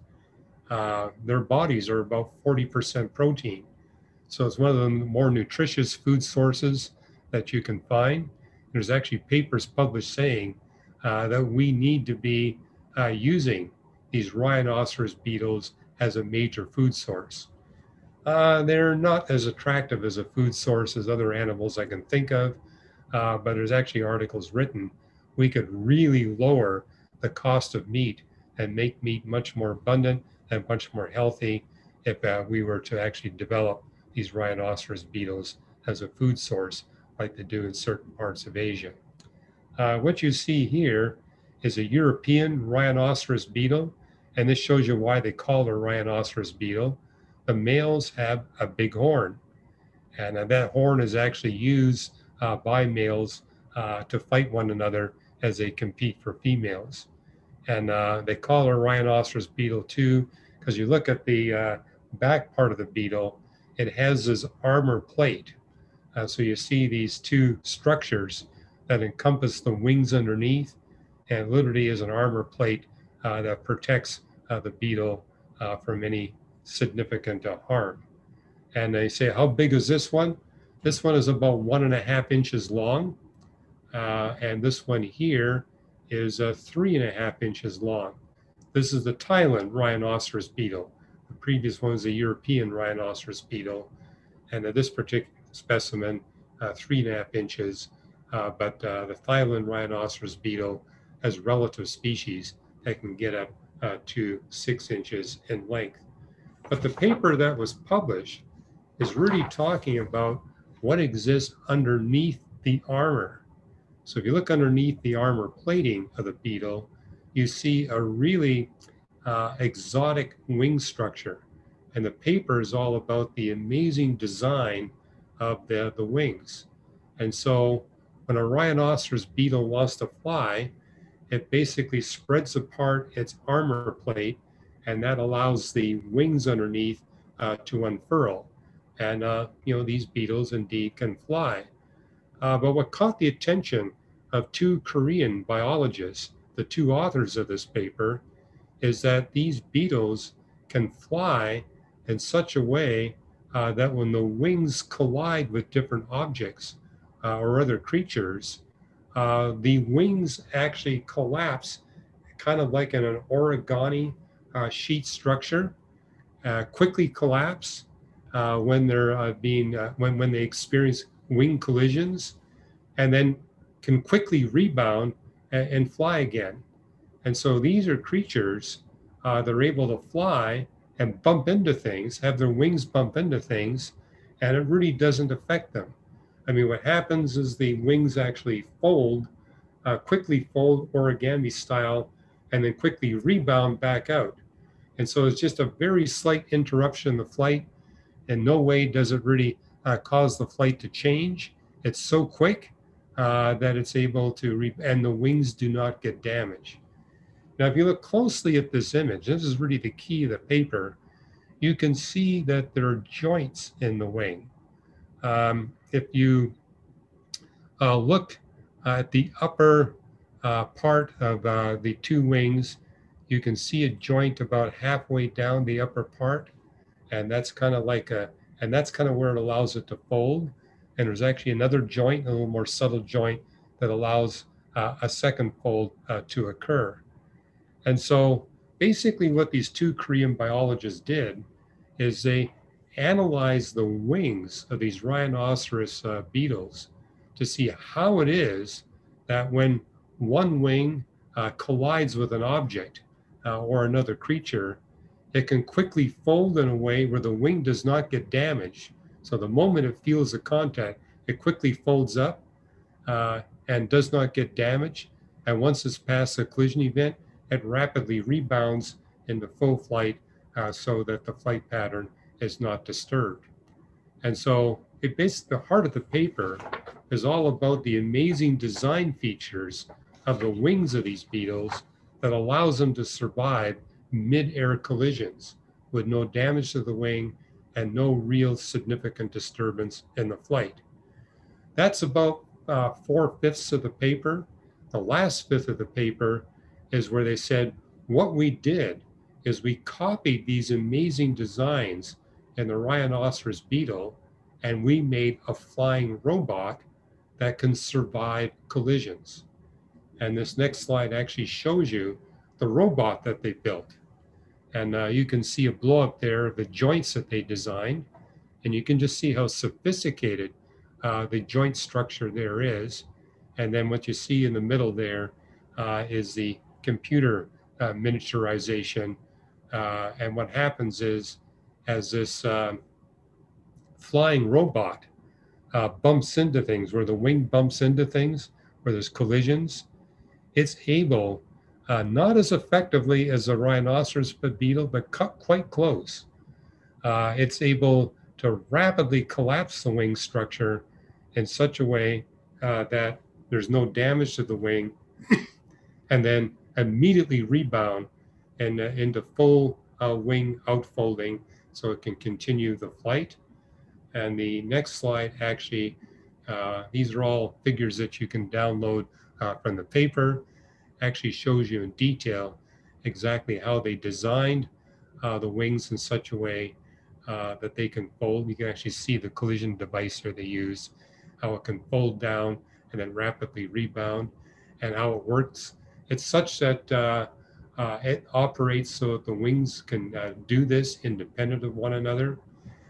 Their bodies are about 40% protein. So it's one of the more nutritious food sources that you can find. There's actually papers published saying that we need to be using these rhinoceros beetles as a major food source. They're not as attractive as a food source as other animals I can think of, but there's actually articles written. We could really lower the cost of meat and make meat much more abundant and much more healthy if we were to actually develop these rhinoceros beetles as a food source like they do in certain parts of Asia. What you see here is a European rhinoceros beetle, and this shows you why they call it a rhinoceros beetle. The males have a big horn, and that horn is actually used by males to fight one another as they compete for females. And they call it a rhinoceros beetle too, because you look at the back part of the beetle, it has this armor plate. So you see these two structures that encompass the wings underneath, and literally is an armor plate that protects the beetle from any significant harm. And they say, how big is this one? This one is about 1.5 inches long. And this one here is 3.5 inches long. This is the Thailand rhinoceros beetle. The previous one was a European rhinoceros beetle. And this particular specimen, 3.5 inches. But the Thailand rhinoceros beetle has relative species that can get up to 6 inches in length. But the paper that was published is really talking about what exists underneath the armor. So if you look underneath the armor plating of the beetle, you see a really exotic wing structure. And the paper is all about the amazing design of the wings. And so when a rhinoceros beetle wants to fly, it basically spreads apart its armor plate, and that allows the wings underneath to unfurl. And these beetles indeed can fly. But what caught the attention of two Korean biologists, the two authors of this paper, is that these beetles can fly in such a way that when the wings collide with different objects or other creatures, the wings actually collapse kind of like in an origami sheet structure, quickly collapse when they're when they experience wing collisions, and then can quickly rebound and fly again. And so these are creatures that are able to fly and bump into things, have their wings bump into things, and it really doesn't affect them. I mean, what happens is the wings actually fold, quickly fold origami style, and then quickly rebound back out. And so it's just a very slight interruption in the flight. In no way does it really cause the flight to change. It's so quick that it's able to, and the wings do not get damaged. Now, if you look closely at this image, this is really the key of the paper, you can see that there are joints in the wing. If you look at the upper part of the two wings, you can see a joint about halfway down the upper part, and that's kind of like and that's kind of where it allows it to fold. And there's actually another joint, a little more subtle joint, that allows a second fold to occur. And so basically what these two Korean biologists did is they analyzed the wings of these rhinoceros beetles to see how it is that when one wing collides with an object or another creature, it can quickly fold in a way where the wing does not get damaged. So the moment it feels the contact, it quickly folds up and does not get damaged. And once it's past the collision event, it rapidly rebounds into full flight so that the flight pattern is not disturbed. And so it basically, the heart of the paper is all about the amazing design features of the wings of these beetles that allows them to survive mid-air collisions with no damage to the wing and no real significant disturbance in the flight. That's about 4/5 of the paper. The last fifth of the paper is where they said, what we did is we copied these amazing designs in the rhinoceros beetle, and we made a flying robot that can survive collisions. And this next slide actually shows you the robot that they built. And you can see a blow up there of the joints that they designed. And you can just see how sophisticated the joint structure there is. And then what you see in the middle there is the computer miniaturization. And what happens is, as this flying robot bumps into things, where the wing bumps into things, where there's collisions, it's able, not as effectively as a rhinoceros beetle, but quite close. It's able to rapidly collapse the wing structure in such a way that there's no damage to the wing, and then immediately rebound and into full wing outfolding so it can continue the flight. And the next slide actually, these are all figures that you can download from the paper, actually shows you in detail exactly how they designed the wings in such a way that they can fold. You can actually see the collision device here they use, how it can fold down and then rapidly rebound, and how it works. It's such that it operates so that the wings can do this independent of one another.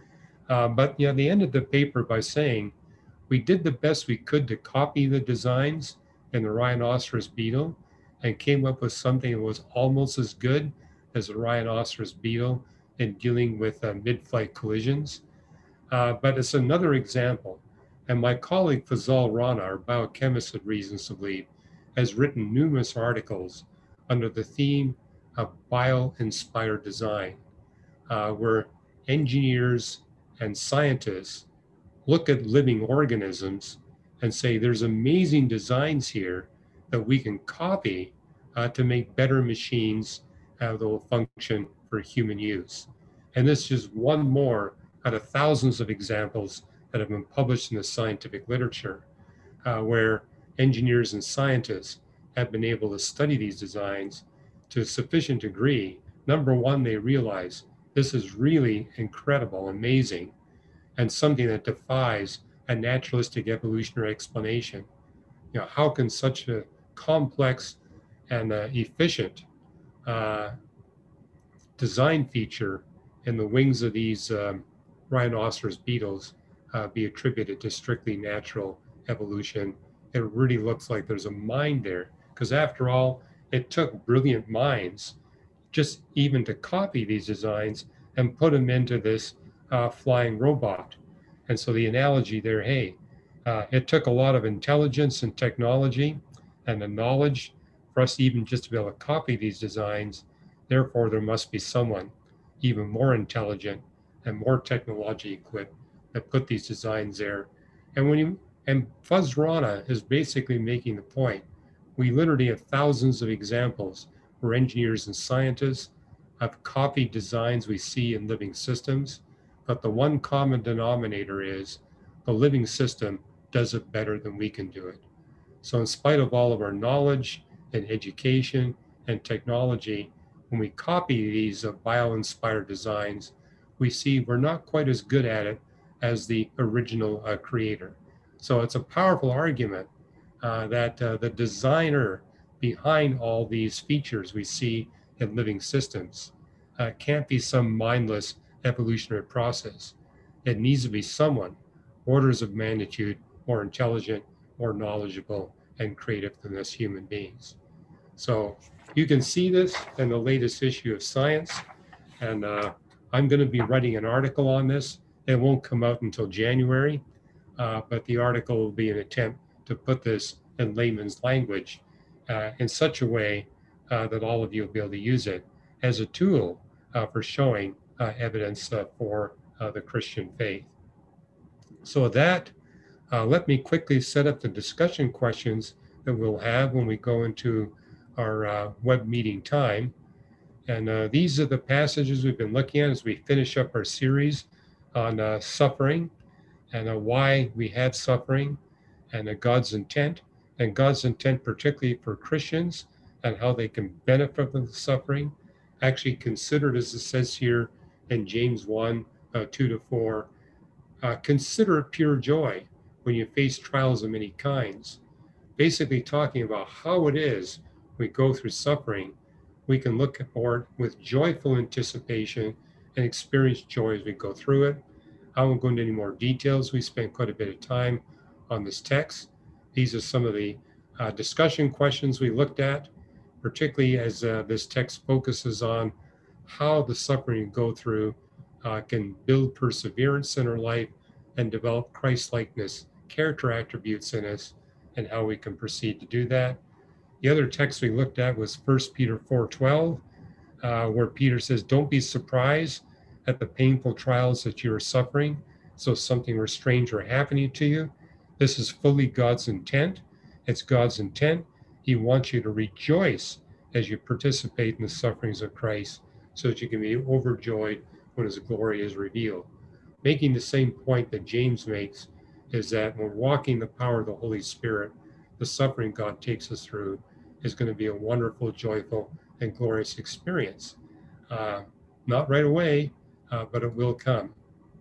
But you know, they ended the paper by saying, we did the best we could to copy the designs in the rhinoceros beetle and came up with something that was almost as good as the rhinoceros beetle in dealing with mid-flight collisions. But it's another example. And my colleague Fazal Rana, our biochemist at Reasons to Believe, has written numerous articles under the theme of bio-inspired design, where engineers and scientists look at living organisms and say, there's amazing designs here that we can copy to make better machines that will function for human use. And this is just one more out of thousands of examples that have been published in the scientific literature, where engineers and scientists have been able to study these designs to a sufficient degree. Number one, they realize this is really incredible, amazing, and something that defies a naturalistic evolutionary explanation. You know, how can such a complex and efficient design feature in the wings of these rhinoceros beetles be attributed to strictly natural evolution? It really looks like there's a mind there, because after all, it took brilliant minds just even to copy these designs and put them into this flying robot. And so the analogy there, hey, it took a lot of intelligence and technology and the knowledge for us even just to be able to copy these designs. Therefore, there must be someone even more intelligent and more technologically equipped that put these designs there. And Fuz Rana is basically making the point. We literally have thousands of examples where engineers and scientists have copied designs we see in living systems, but the one common denominator is the living system does it better than we can do it. So in spite of all of our knowledge and education and technology, when we copy these bio-inspired designs, we see we're not quite as good at it as the original creator. So it's a powerful argument that the designer behind all these features we see in living systems can't be some mindless evolutionary process. It needs to be someone orders of magnitude more intelligent, more knowledgeable, and creative than us human beings. So you can see this in the latest issue of Science, and I'm going to be writing an article on this. It won't come out until January, but the article will be an attempt to put this in layman's language in such a way that all of you will be able to use it as a tool for showing evidence for the Christian faith. So with that, let me quickly set up the discussion questions that we'll have when we go into our web meeting time. And these are the passages we've been looking at as we finish up our series on suffering and why we have suffering and God's intent, particularly for Christians, and how they can benefit from the suffering. Actually considered, as it says here in James 1, 2-4, consider it pure joy when you face trials of many kinds. Basically talking about how it is we go through suffering, we can look forward with joyful anticipation and experience joy as we go through it. I won't go into any more details. We spent quite a bit of time on this text. These are some of the discussion questions we looked at, particularly as this text focuses on how the suffering you go through can build perseverance in our life and develop Christ-likeness character attributes in us, and how we can proceed to do that. The other text we looked at was 1 Peter 4:12, where Peter says, don't be surprised at the painful trials that you are suffering. So something or strange are happening to you. This is fully God's intent. It's God's intent. He wants you to rejoice as you participate in the sufferings of Christ, so that you can be overjoyed when his glory is revealed. Making the same point that James makes is that when walking the power of the Holy Spirit, the suffering God takes us through is going to be a wonderful, joyful, and glorious experience. Not right away, but it will come.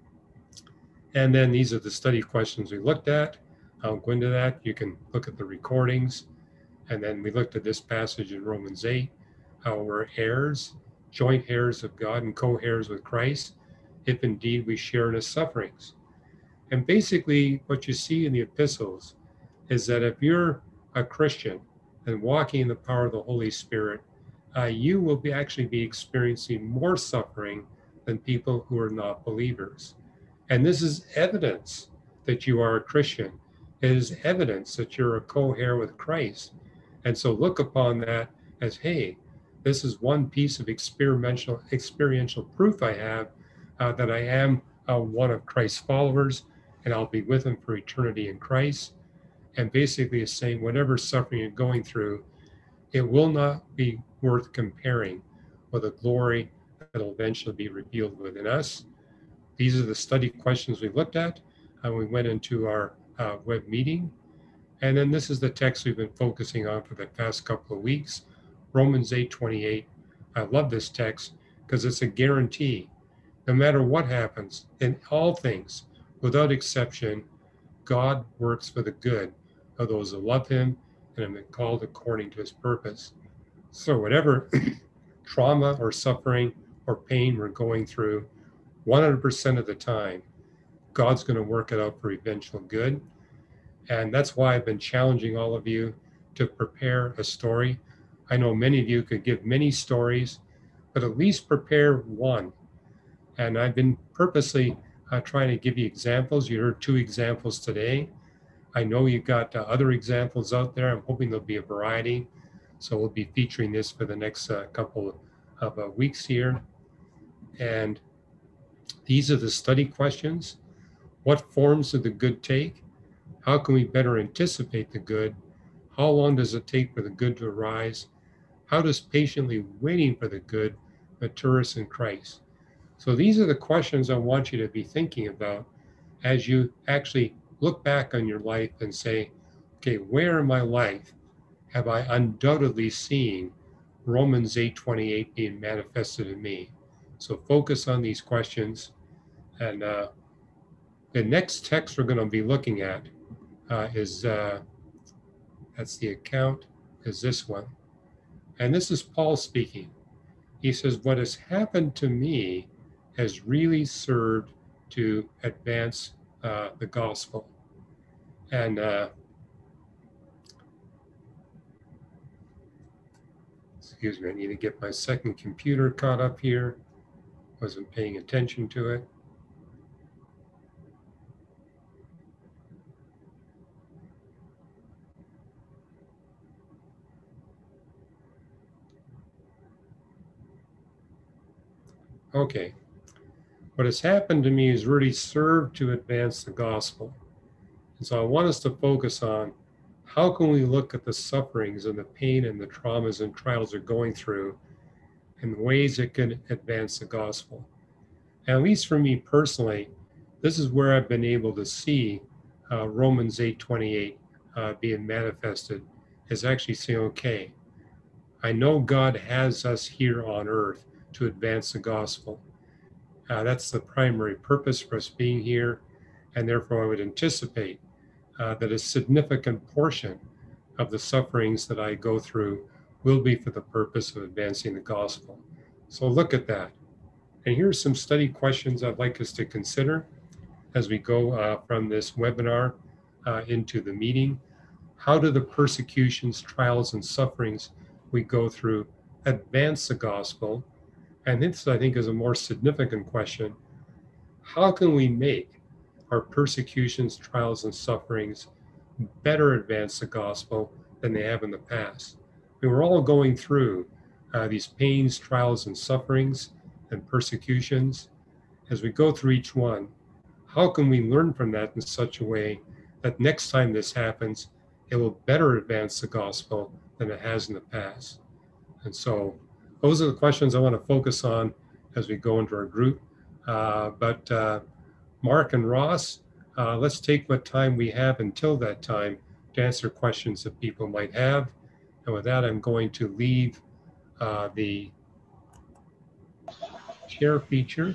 And then these are the study questions we looked at. I won't go into that. You can look at the recordings. And then we looked at this passage in Romans 8, how we're heirs, joint heirs of God and co-heirs with Christ, if indeed we share in his sufferings. And basically what you see in the epistles is that if you're a Christian and walking in the power of the Holy Spirit, you will actually be experiencing more suffering than people who are not believers. And this is evidence that you are a Christian. It is evidence that you're a co-heir with Christ. And so look upon that as, hey, this is one piece of experiential proof I have that I am one of Christ's followers, and I'll be with him for eternity in Christ. And basically is saying whatever suffering you're going through, it will not be worth comparing with the glory that will eventually be revealed within us. These are the study questions we looked at. We went into our web meeting. And then this is the text we've been focusing on for the past couple of weeks, Romans 8:28. I love this text because it's a guarantee. No matter what happens, in all things, without exception, God works for the good of those who love him and have been called according to his purpose. So whatever trauma or suffering or pain we're going through, 100% of the time, God's going to work it out for eventual good. And that's why I've been challenging all of you to prepare a story. I know many of you could give many stories, but at least prepare one. And I've been purposely trying to give you examples. You heard 2 examples today. I know you've got other examples out there. I'm hoping there'll be a variety. So we'll be featuring this for the next couple of weeks here. And these are the study questions. What forms do the good take? How can we better anticipate the good? How long does it take for the good to arise? How does patiently waiting for the good mature us in Christ? So these are the questions I want you to be thinking about as you actually look back on your life and say, okay, where in my life have I undoubtedly seen Romans 8:28 being manifested in me? So focus on these questions. And the next text we're going to be looking at is that's the account, is this one. And this is Paul speaking. He says, what has happened to me has really served to advance the gospel. And excuse me, I need to get my second computer caught up here. Wasn't paying attention to it. Okay, what has happened to me has really served to advance the gospel. And so I want us to focus on how can we look at the sufferings and the pain and the traumas and trials they're going through in ways that can advance the gospel. And at least for me personally, this is where I've been able to see Romans 8:28 being manifested is actually saying, okay, I know God has us here on earth to advance the gospel. That's the primary purpose for us being here, and therefore I would anticipate that a significant portion of the sufferings that I go through will be for the purpose of advancing the gospel. So look at that. And here's some study questions I'd like us to consider as we go from this webinar into the meeting. How do the persecutions, trials, and sufferings we go through advance the gospel? And this, I think, is a more significant question. How can we make our persecutions, trials, and sufferings better advance the gospel than they have in the past? We were all going through these pains, trials, and sufferings and persecutions. As we go through each one, how can we learn from that in such a way that next time this happens, it will better advance the gospel than it has in the past? And so those are the questions I want to focus on as we go into our group. But Mark and Ross, let's take what time we have until that time to answer questions that people might have. And with that, I'm going to leave the share feature.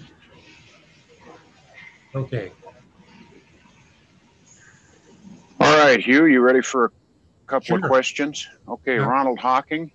Okay. All right, Hugh, you ready for a couple of Sure. questions? Okay, Yeah. Ronald Hawking.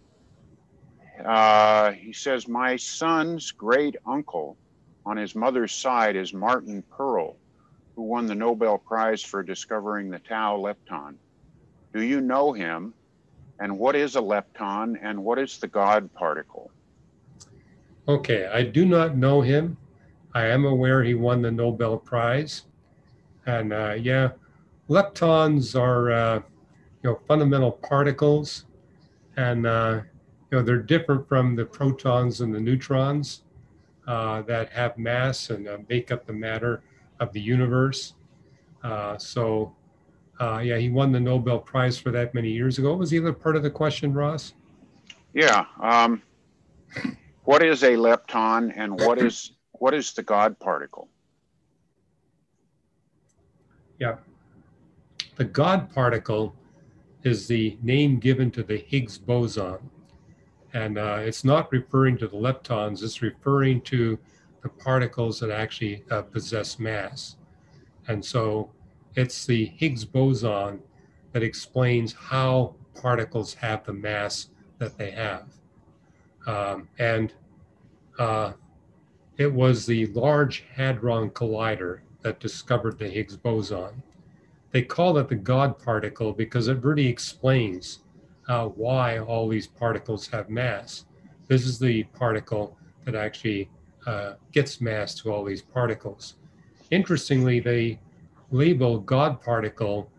He says, my son's great uncle on his mother's side is Martin Pearl, who won the Nobel Prize for discovering the tau lepton. Do you know him? And what is a lepton and what is the God particle? Okay, I do not know him. I am aware he won the Nobel Prize. And yeah, leptons are fundamental particles, and they're different from the protons and the neutrons that have mass and make up the matter of the universe. Yeah, he won the Nobel Prize for that many years ago. What was the other part of the question, Ross? Yeah. What is a lepton and what is the God particle? Yeah. The God particle is the name given to the Higgs boson. And it's not referring to the leptons, it's referring to the particles that actually possess mass. And so it's the Higgs boson that explains how particles have the mass that they have. It was the Large Hadron Collider that discovered the Higgs boson. They call it the God particle because it really explains why all these particles have mass. This is the particle that actually gets mass to all these particles. Interestingly, the label God particle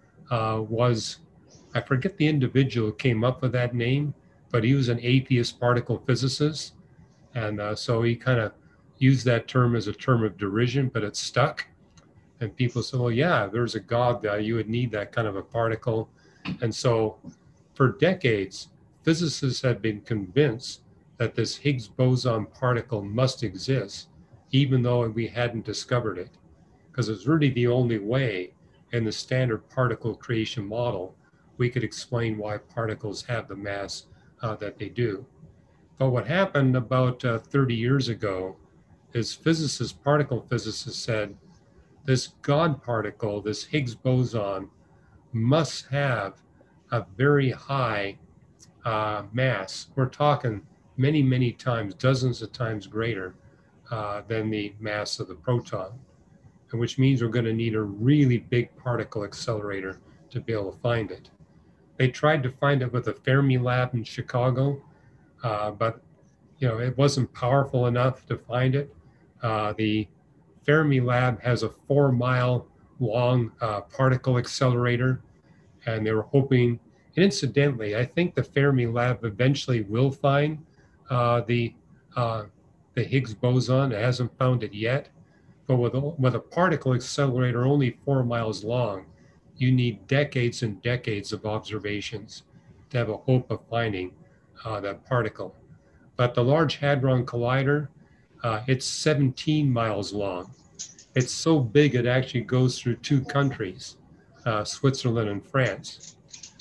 I forget the individual who came up with that name, but he was an atheist particle physicist. And so he kind of used that term as a term of derision, but it stuck. And people said, well, yeah, there's a God that you would need that kind of a particle. And so for decades, physicists have been convinced that this Higgs boson particle must exist, even though we hadn't discovered it, because it's really the only way in the standard particle creation model we could explain why particles have the mass that they do. But what happened about 30 years ago is particle physicists said, this God particle, this Higgs boson, must have a very high mass. We're talking many, many times, dozens of times greater than the mass of the proton, and which means we're going to need a really big particle accelerator to be able to find it. They tried to find it with the Fermilab in Chicago, but it wasn't powerful enough to find it. The Fermilab has a 4-mile long particle accelerator, and they were hoping, and incidentally, I think the Fermilab eventually will find the Higgs boson. It hasn't found it yet, but with a particle accelerator only 4 miles long, you need decades and decades of observations to have a hope of finding that particle. But the Large Hadron Collider, it's 17 miles long. It's so big it actually goes through 2 countries. Switzerland and France.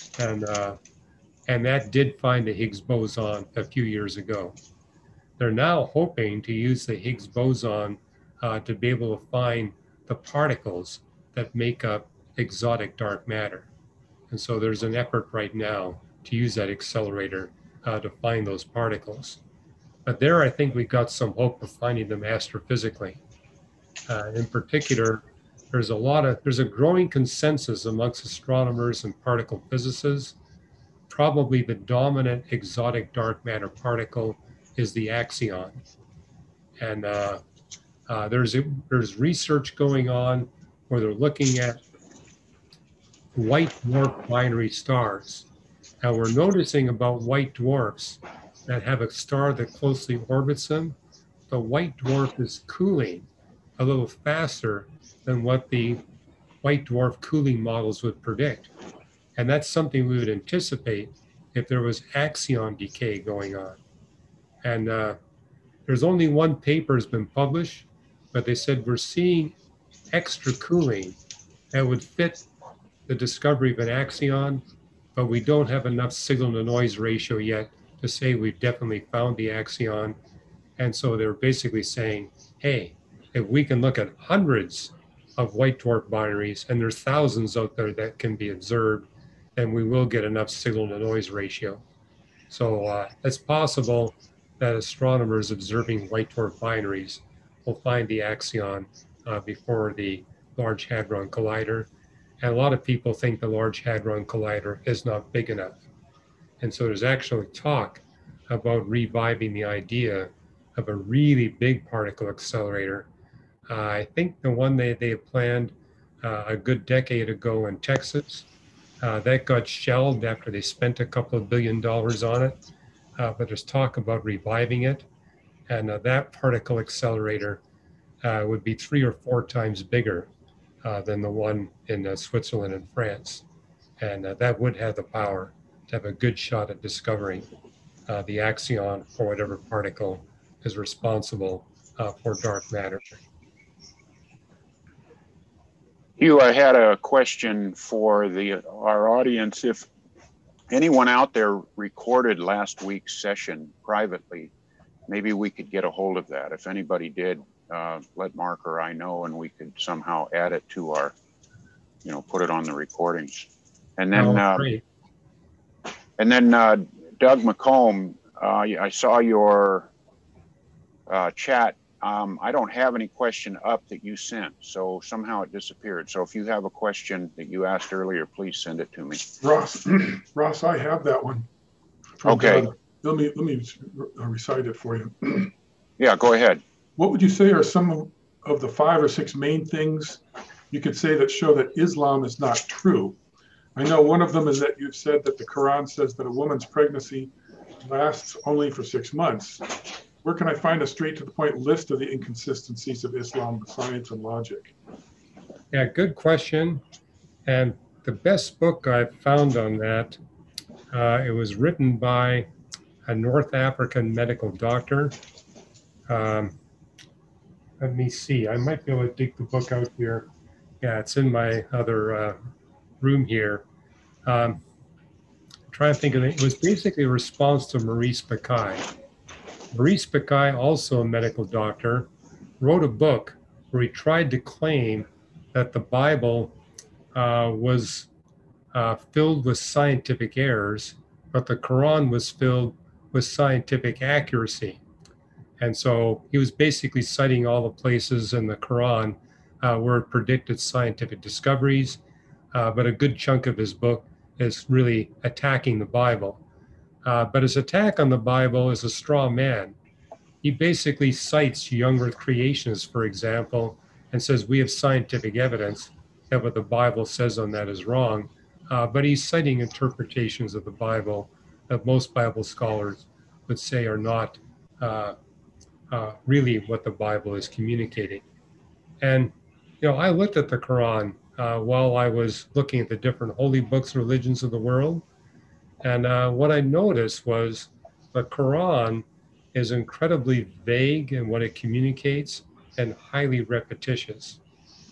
And that did find the Higgs boson a few years ago. They're now hoping to use the Higgs boson to be able to find the particles that make up exotic dark matter. And so there's an effort right now to use that accelerator to find those particles. But there, I think we've got some hope of finding them astrophysically. In particular, there's a growing consensus amongst astronomers and particle physicists. Probably the dominant exotic dark matter particle is the axion. And there's research going on where they're looking at white dwarf binary stars. And we're noticing about white dwarfs that have a star that closely orbits them. The white dwarf is cooling a little faster than what the white dwarf cooling models would predict. And that's something we would anticipate if there was axion decay going on. And there's only one paper has been published, but they said we're seeing extra cooling that would fit the discovery of an axion, but we don't have enough signal to noise ratio yet to say we've definitely found the axion. And so they're basically saying, hey, if we can look at hundreds of white dwarf binaries, and there's thousands out there that can be observed, then we will get enough signal to noise ratio. So it's possible that astronomers observing white dwarf binaries will find the axion before the Large Hadron Collider. And a lot of people think the Large Hadron Collider is not big enough. And so there's actually talk about reviving the idea of a really big particle accelerator. I think the one they had planned a good decade ago in Texas, that got shelved after they spent a couple of $1 billion on it. But there's talk about reviving it. And that particle accelerator would be 3 or 4 times bigger than the one in Switzerland and France. And that would have the power to have a good shot at discovering the axion or whatever particle is responsible for dark matter. Hugh, I had a question for our audience. If anyone out there recorded last week's session privately, maybe we could get a hold of that. If anybody did, let Mark or I know, and we could somehow add it to our, put it on the recordings. And then, Doug McComb, I saw your chat. I don't have any question up that you sent, so somehow it disappeared. So if you have a question that you asked earlier, please send it to me. Ross, I have that one. Okay. Let me recite it for you. Yeah, go ahead. What would you say are some of the 5 or 6 main things you could say that show that Islam is not true? I know one of them is that you've said that the Quran says that a woman's pregnancy lasts only for 6 months. Where can I find a straight to the point list of the inconsistencies of Islam with science and logic? Yeah, good question. And the best book I've found on that, it was written by a North African medical doctor. Let me see, I might be able to dig the book out here. Yeah, it's in my other room here. Trying to think of it. It was basically a response to Maurice Bucaille. Maurice Bucaille, also a medical doctor, wrote a book where he tried to claim that the Bible was filled with scientific errors, but the Quran was filled with scientific accuracy. And so he was basically citing all the places in the Quran where it predicted scientific discoveries, but a good chunk of his book is really attacking the Bible. But his attack on the Bible is a straw man. He basically cites young earth creationists, for example, and says we have scientific evidence that what the Bible says on that is wrong. But he's citing interpretations of the Bible that most Bible scholars would say are not really what the Bible is communicating. And, I looked at the Quran while I was looking at the different holy books and religions of the world. And what I noticed was the Quran is incredibly vague in what it communicates and highly repetitious.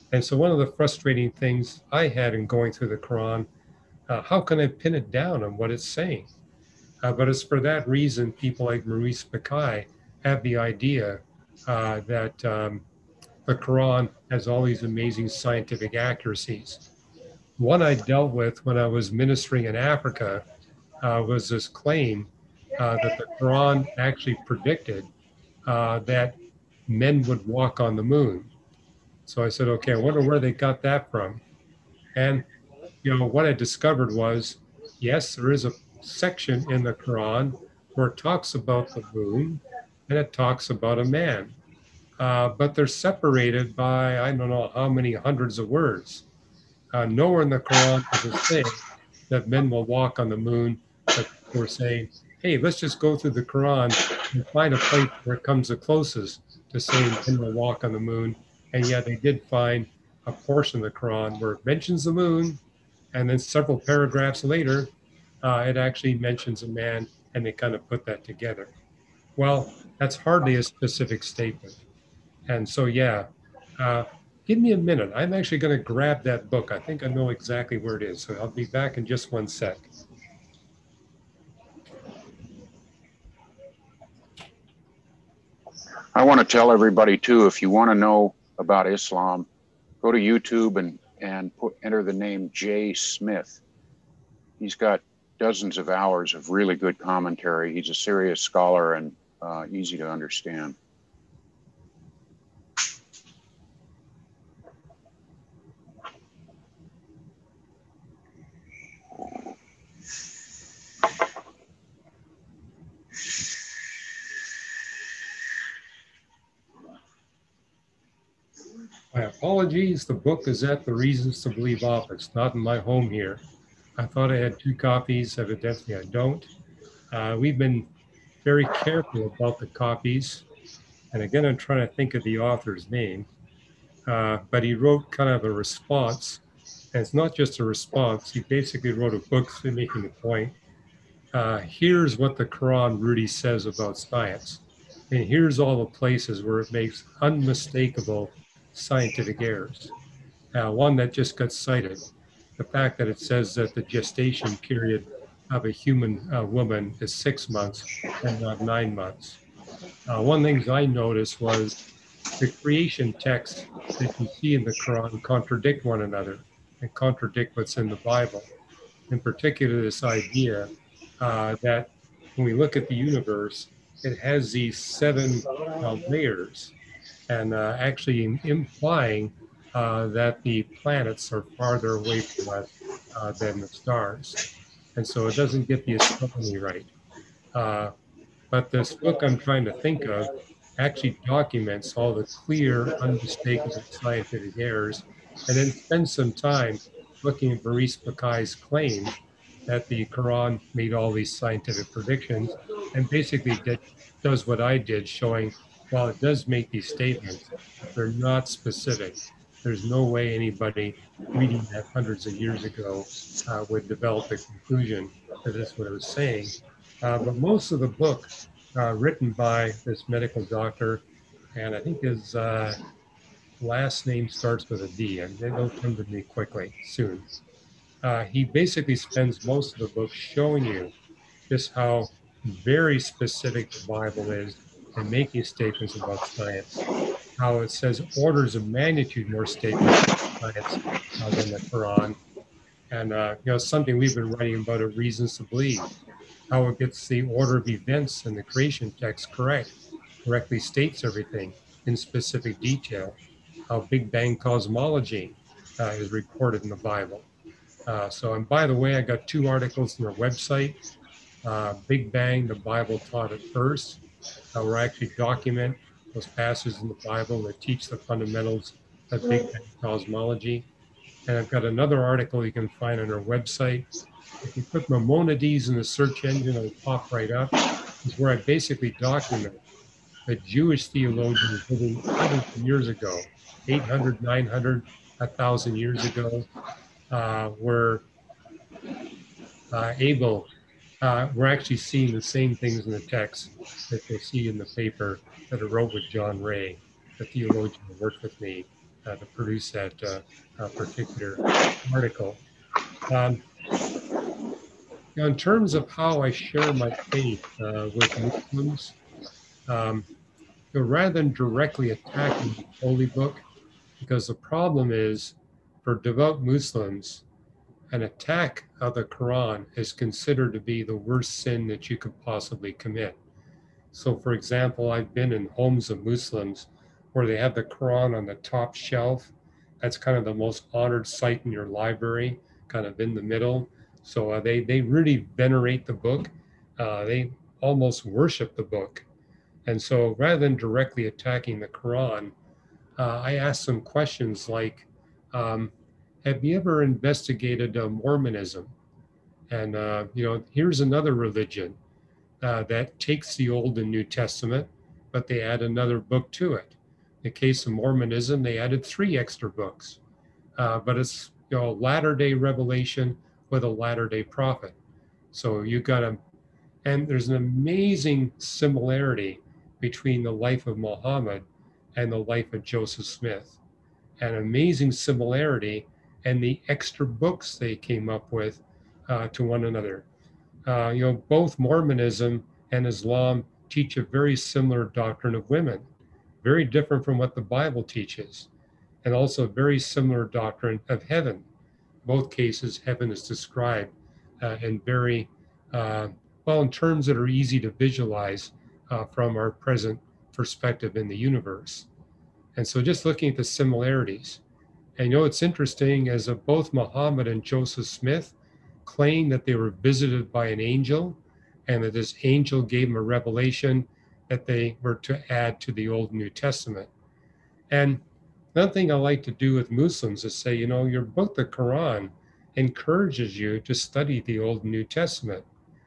And so one of the frustrating things I had in going through the Quran, how can I pin it down on what it's saying? But it's for that reason people like Maurice Bucaille have the idea that the Quran has all these amazing scientific accuracies. One I dealt with when I was ministering in Africa was this claim that the Quran actually predicted that men would walk on the moon. So I said, okay, I wonder where they got that from. And what I discovered was, yes, there is a section in the Quran where it talks about the moon and it talks about a man, but they're separated by I don't know how many hundreds of words. Nowhere in the Quran does it say that men will walk on the moon, but we're saying, hey, let's just go through the Quran and find a place where it comes the closest to saying men will walk on the moon. And yet they did find a portion of the Quran where it mentions the moon, and then several paragraphs later, it actually mentions a man, and they kind of put that together. Well, that's hardly a specific statement. And so, yeah, uh, give me a minute. I'm actually going to grab that book. I think I know exactly where it is. So I'll be back in just one sec. I want to tell everybody too, if you want to know about Islam, go to YouTube and enter the name Jay Smith. He's got dozens of hours of really good commentary. He's a serious scholar and easy to understand. My apologies. The book is at the Reasons to Believe office, not in my home here. I thought I had 2 copies. Evidently, I don't. We've been very careful about the copies. And again, I'm trying to think of the author's name. But he wrote kind of a response. And it's not just a response. He basically wrote a book making the point. Here's what the Quran really says about science. And here's all the places where it makes unmistakable scientific errors. One that just got cited, the fact that it says that the gestation period of a human woman is 6 months and not 9 months. One of the things I noticed was the creation texts that you see in the Quran contradict one another and contradict what's in the Bible. In particular, this idea that when we look at the universe, it has these 7 layers, and actually implying that the planets are farther away from us than the stars. And so it doesn't get the astronomy right. But this book I'm trying to think of actually documents all the clear, unmistakable scientific errors, and then spends some time looking at Maurice Bucaille's claim that the Quran made all these scientific predictions, and basically does what I did, showing while it does make these statements, they're not specific. There's no way anybody reading that hundreds of years ago would develop a conclusion that that's what it was saying. But most of the book written by this medical doctor, and I think his last name starts with a D, and they'll come to me quickly soon. He basically spends most of the book showing you just how very specific the Bible is in making statements about science, how it says orders of magnitude more statements about science than the Quran. And something we've been writing about at Reasons to Believe, how it gets the order of events in the creation text correctly states everything in specific detail, how Big Bang cosmology is recorded in the Bible. And by the way, I got 2 articles on our website. Big Bang, the Bible taught it first, where I actually document those passages in the Bible that teach the fundamentals of Big Bang cosmology. And I've got another article you can find on our website. If you put Maimonides in the search engine, it'll pop right up. It's where I basically document the Jewish theologians living hundreds of years ago, 800, 900, 1,000 years ago, were we're actually seeing the same things in the text that you'll see in the paper that I wrote with John Ray, the theologian who worked with me. to produce that particular article. Um, in terms of how I share my faith with Muslims, um, rather than directly attacking the holy book, because the problem is for devout Muslims, an attack of the Quran is considered to be the worst sin that you could possibly commit. So, for example, I've been in homes of Muslims where they have the Quran on the top shelf. That's kind of the most honored site in your library, kind of in the middle. So they really venerate the book. They almost worship the book. And so rather than directly attacking the Quran, I asked some questions like, um, have you ever investigated Mormonism? And, here's another religion that takes the Old and New Testament, but they add another book to it. In the case of Mormonism, they added 3 extra books, but it's latter-day revelation with a latter-day prophet. So you got to, and there's an amazing similarity between the life of Muhammad and the life of Joseph Smith, an amazing similarity and the extra books they came up with to one another. Both Mormonism and Islam teach a very similar doctrine of women, very different from what the Bible teaches, and also a very similar doctrine of heaven. Both cases, heaven is described in very, in terms that are easy to visualize from our present perspective in the universe. And so just looking at the similarities, and it's interesting as both Muhammad and Joseph Smith claim that they were visited by an angel and that this angel gave them a revelation that they were to add to the Old and New Testament. And another thing I like to do with Muslims is say, your book, the Quran, encourages you to study the Old and New Testament.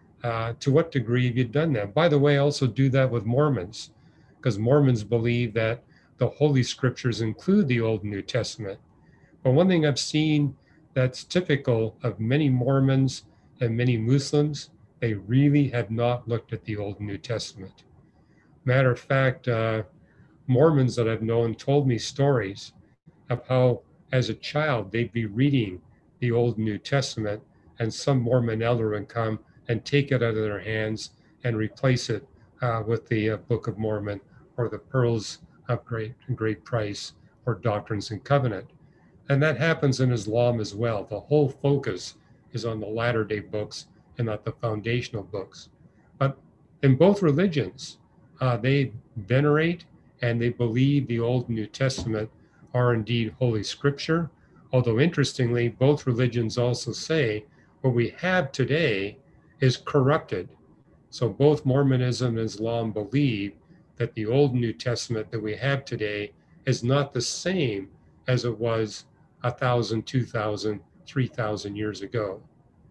To what degree have you done that? By the way, I also do that with Mormons, because Mormons believe that the Holy Scriptures include the Old and New Testament. But one thing I've seen that's typical of many Mormons and many Muslims, they really have not looked at the Old and New Testament. Matter of fact, Mormons that I've known told me stories of how, as a child, they'd be reading the Old and New Testament, and some Mormon elder would come and take it out of their hands and replace it with the Book of Mormon or the Pearls of Great Price or Doctrines and Covenant. And that happens in Islam as well. The whole focus is on the latter-day books and not the foundational books. But in both religions, they venerate and they believe the Old and New Testament are indeed Holy Scripture. Although interestingly, both religions also say what we have today is corrupted. So both Mormonism and Islam believe that the Old and New Testament that we have today is not the same as it was 1,000, 2,000, 3,000 years ago.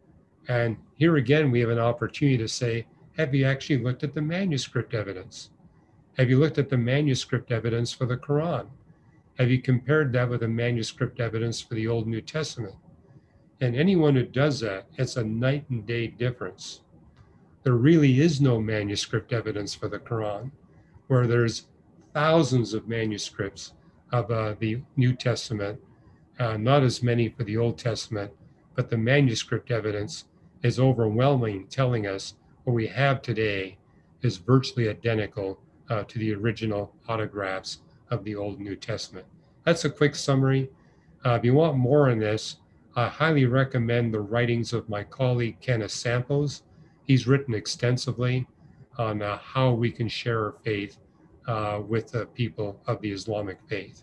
And here again, we have an opportunity to say, have you actually looked at the manuscript evidence? Have you looked at the manuscript evidence for the Quran? Have you compared that with the manuscript evidence for the Old and New Testament? And anyone who does that, it's a night and day difference. There really is no manuscript evidence for the Quran, where there's thousands of manuscripts of the New Testament, not as many for the Old Testament, but the manuscript evidence is overwhelming, telling us what we have today is virtually identical to the original autographs of the Old and New Testament. That's a quick summary. If you want more on this, I highly recommend the writings of my colleague Kenneth Samples. He's written extensively on how we can share our faith with the people of the Islamic faith.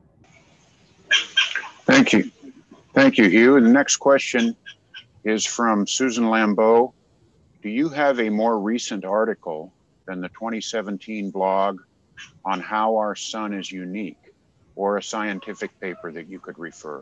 Thank you. Thank you, Hugh. And the next question is from Susan Lambeau. Do you have a more recent article than the 2017 blog on how our sun is unique, or a scientific paper that you could refer?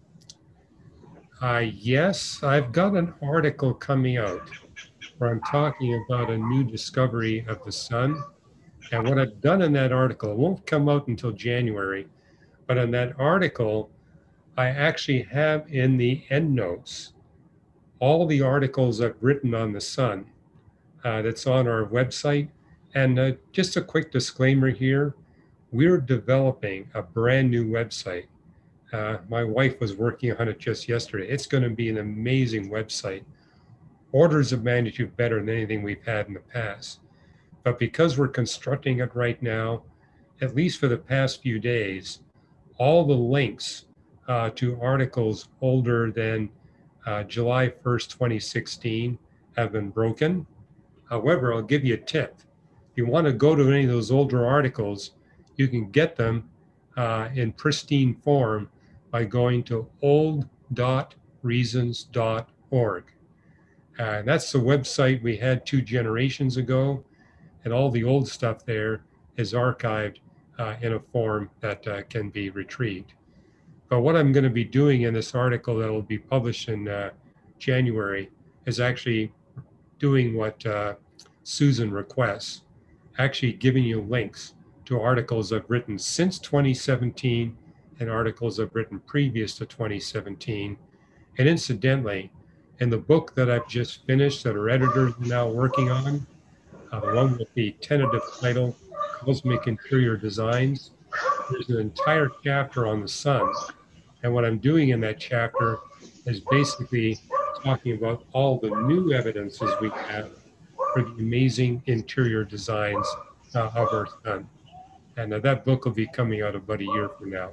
Yes, I've got an article coming out where I'm talking about a new discovery of the sun. And what I've done in that article, it won't come out until January, but in that article, I actually have in the endnotes all the articles I've written on the sun that's on our website. And just a quick disclaimer here, we're developing a brand new website. My wife was working on it just yesterday. It's going to be an amazing website, orders of magnitude better than anything we've had in the past. But because we're constructing it right now, at least for the past few days, all the links to articles older than July 1st, 2016 have been broken. However, I'll give you a tip. If you want to go to any of those older articles, you can get them in pristine form by going to old.reasons.org. And that's the website we had 2 generations ago, and all the old stuff there is archived in a form that can be retrieved. But what I'm going to be doing in this article that will be published in January is actually doing what Susan requests, actually giving you links to articles I've written since 2017 and articles I've written previous to 2017. And incidentally, in the book that I've just finished that our editors are now working on, the one with the tentative title, Cosmic Interior Designs, there's an entire chapter on the sun. And what I'm doing in that chapter is basically talking about all the new evidences we have for the amazing interior designs of our sun. And that book will be coming out about a year from now.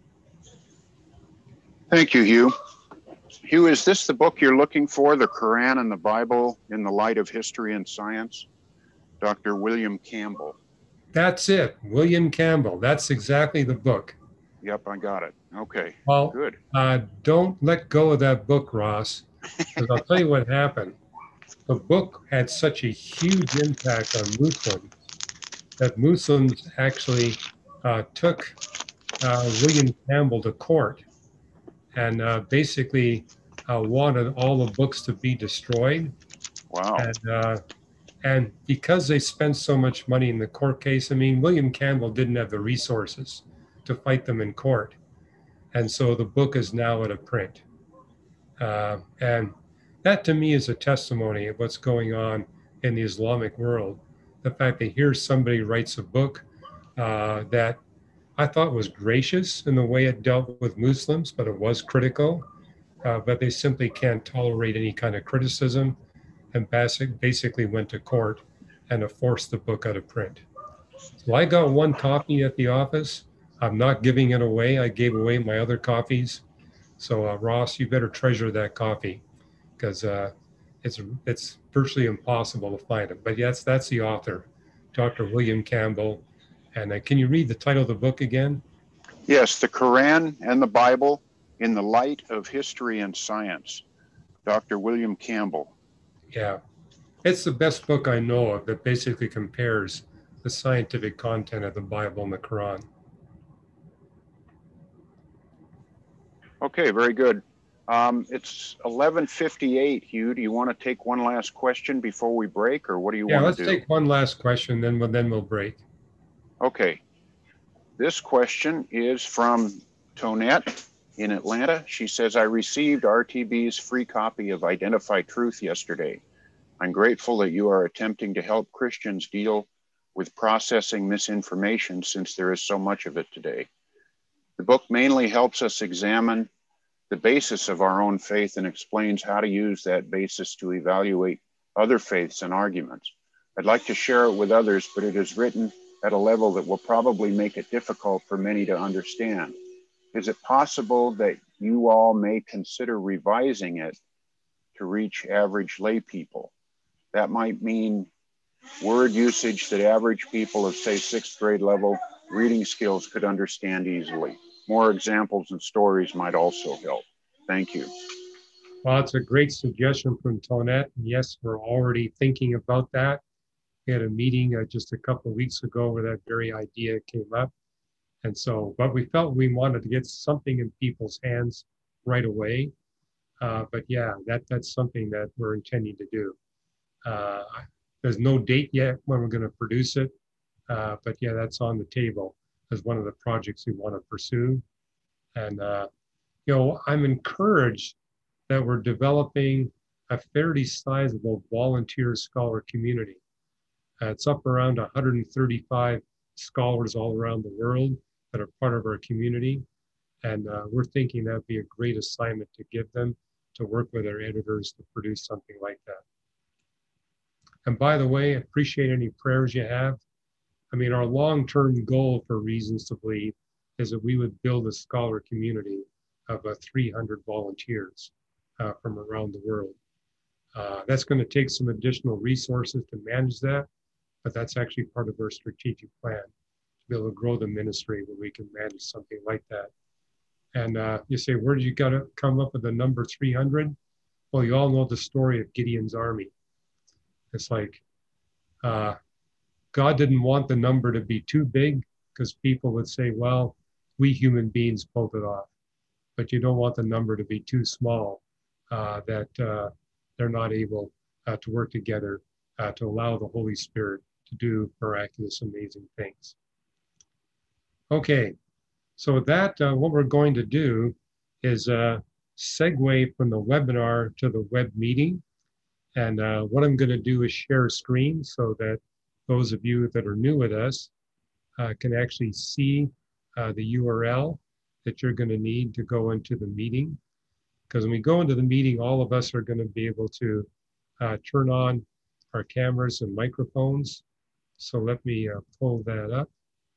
Thank you, Hugh. Hugh, is this the book you're looking for, The Quran and the Bible in the Light of History and Science? Dr. William Campbell. That's it, William Campbell. That's exactly the book. Yep, I got it. Okay, well, good. Don't let go of that book, Ross, because I'll tell you what happened. The book had such a huge impact on Muslims that Muslims actually took William Campbell to court and basically wanted all the books to be destroyed. Wow. And because they spent so much money in the court case, I mean, William Campbell didn't have the resources to fight them in court. And so the book is now out of print. And that to me is a testimony of what's going on in the Islamic world. The fact that here somebody writes a book that I thought was gracious in the way it dealt with Muslims, but it was critical. But they simply can't tolerate any kind of criticism, and basically went to court and forced the book out of print. So I got one copy at the office. I'm not giving it away. I gave away my other copies. So Ross, you better treasure that copy, because it's virtually impossible to find it. But yes, that's the author, Dr. William Campbell. And can you read the title of the book again? Yes, The Quran and the Bible in the Light of History and Science, Dr. William Campbell. Yeah, it's the best book I know of that basically compares the scientific content of the Bible and the Quran. Okay, very good. It's 11:58, Hugh. Do you want to take one last question before we break, or what do you want to do? Yeah, let's take one last question, then we'll break. Okay. This question is from Tonette in Atlanta. She says, I received RTB's free copy of Identify Truth yesterday. I'm grateful that you are attempting to help Christians deal with processing misinformation, since there is so much of it today. The book mainly helps us examine the basis of our own faith and explains how to use that basis to evaluate other faiths and arguments. I'd like to share it with others, but it is written at a level that will probably make it difficult for many to understand. Is it possible that you all may consider revising it to reach average lay people? That might mean word usage that average people of, say, 6th grade level reading skills could understand easily. More examples and stories might also help. Thank you. Well, it's a great suggestion from Tonette. Yes, we're already thinking about that. We had a meeting just a couple of weeks ago where that very idea came up. And so, but we felt we wanted to get something in people's hands right away. But yeah, that's something that we're intending to do. There's no date yet when we're going to produce it. But yeah, that's on the table as one of the projects we want to pursue. And, I'm encouraged that we're developing a fairly sizable volunteer scholar community. It's up around 135 scholars all around the world that are part of our community. And we're thinking that'd be a great assignment to give them, to work with our editors to produce something like that. And by the way, appreciate any prayers you have. I mean, our long-term goal for Reasons to Believe is that we would build a scholar community of 300 volunteers from around the world. That's going to take some additional resources to manage that, but that's actually part of our strategic plan to be able to grow the ministry where we can manage something like that. And you say, where did you got to come up with the number 300? Well, you all know the story of Gideon's army. It's like God didn't want the number to be too big because people would say, well, we human beings pulled it off. But you don't want the number to be too small that they're not able to work together to allow the Holy Spirit to do miraculous, amazing things. Okay, so with that, what we're going to do is segue from the webinar to the web meeting. And what I'm going to do is share a screen so that those of you that are new with us can actually see the URL that you're going to need to go into the meeting. Because when we go into the meeting, all of us are going to be able to turn on our cameras and microphones. So let me pull that up.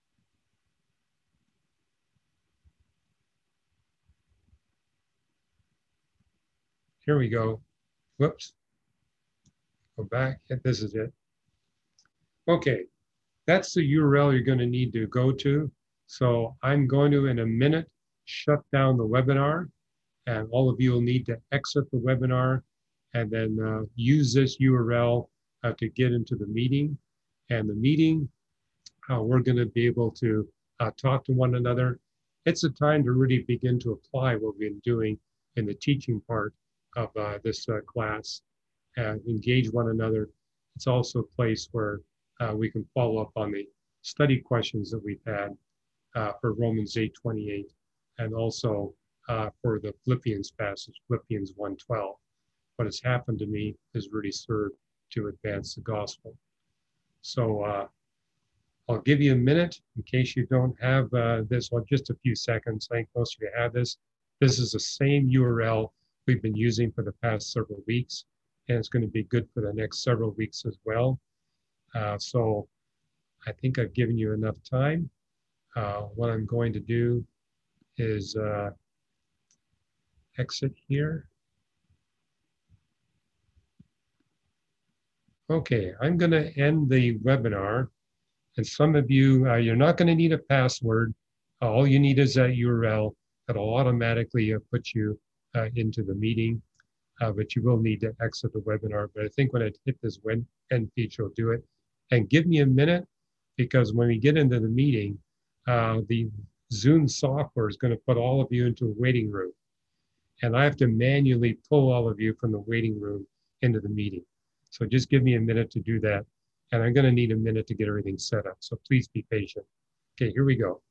Here we go. Whoops. Go back. This is it. Okay, that's the URL you're going to need to go to. So I'm going to, in a minute, shut down the webinar, and all of you will need to exit the webinar and then use this URL to get into the meeting. And the meeting, we're going to be able to talk to one another. It's a time to really begin to apply what we've been doing in the teaching part of this class and engage one another. It's also a place where we can follow up on the study questions that we've had for Romans 8:28, and also for the Philippians passage, Philippians 1:12. What has happened to me has really served to advance the gospel. So I'll give you a minute in case you don't have this, well, just a few seconds. I think most of you have this. This is the same URL we've been using for the past several weeks, and it's going to be good for the next several weeks as well. So I think I've given you enough time. What I'm going to do is exit here. Okay, I'm going to end the webinar. And some of you, you're not going to need a password. All you need is that URL that'll automatically put you into the meeting. But you will need to exit the webinar. But I think when I hit this end feature, will do it. And give me a minute, because when we get into the meeting, the Zoom software is going to put all of you into a waiting room. And I have to manually pull all of you from the waiting room into the meeting. So just give me a minute to do that. And I'm going to need a minute to get everything set up. So please be patient. Okay, here we go.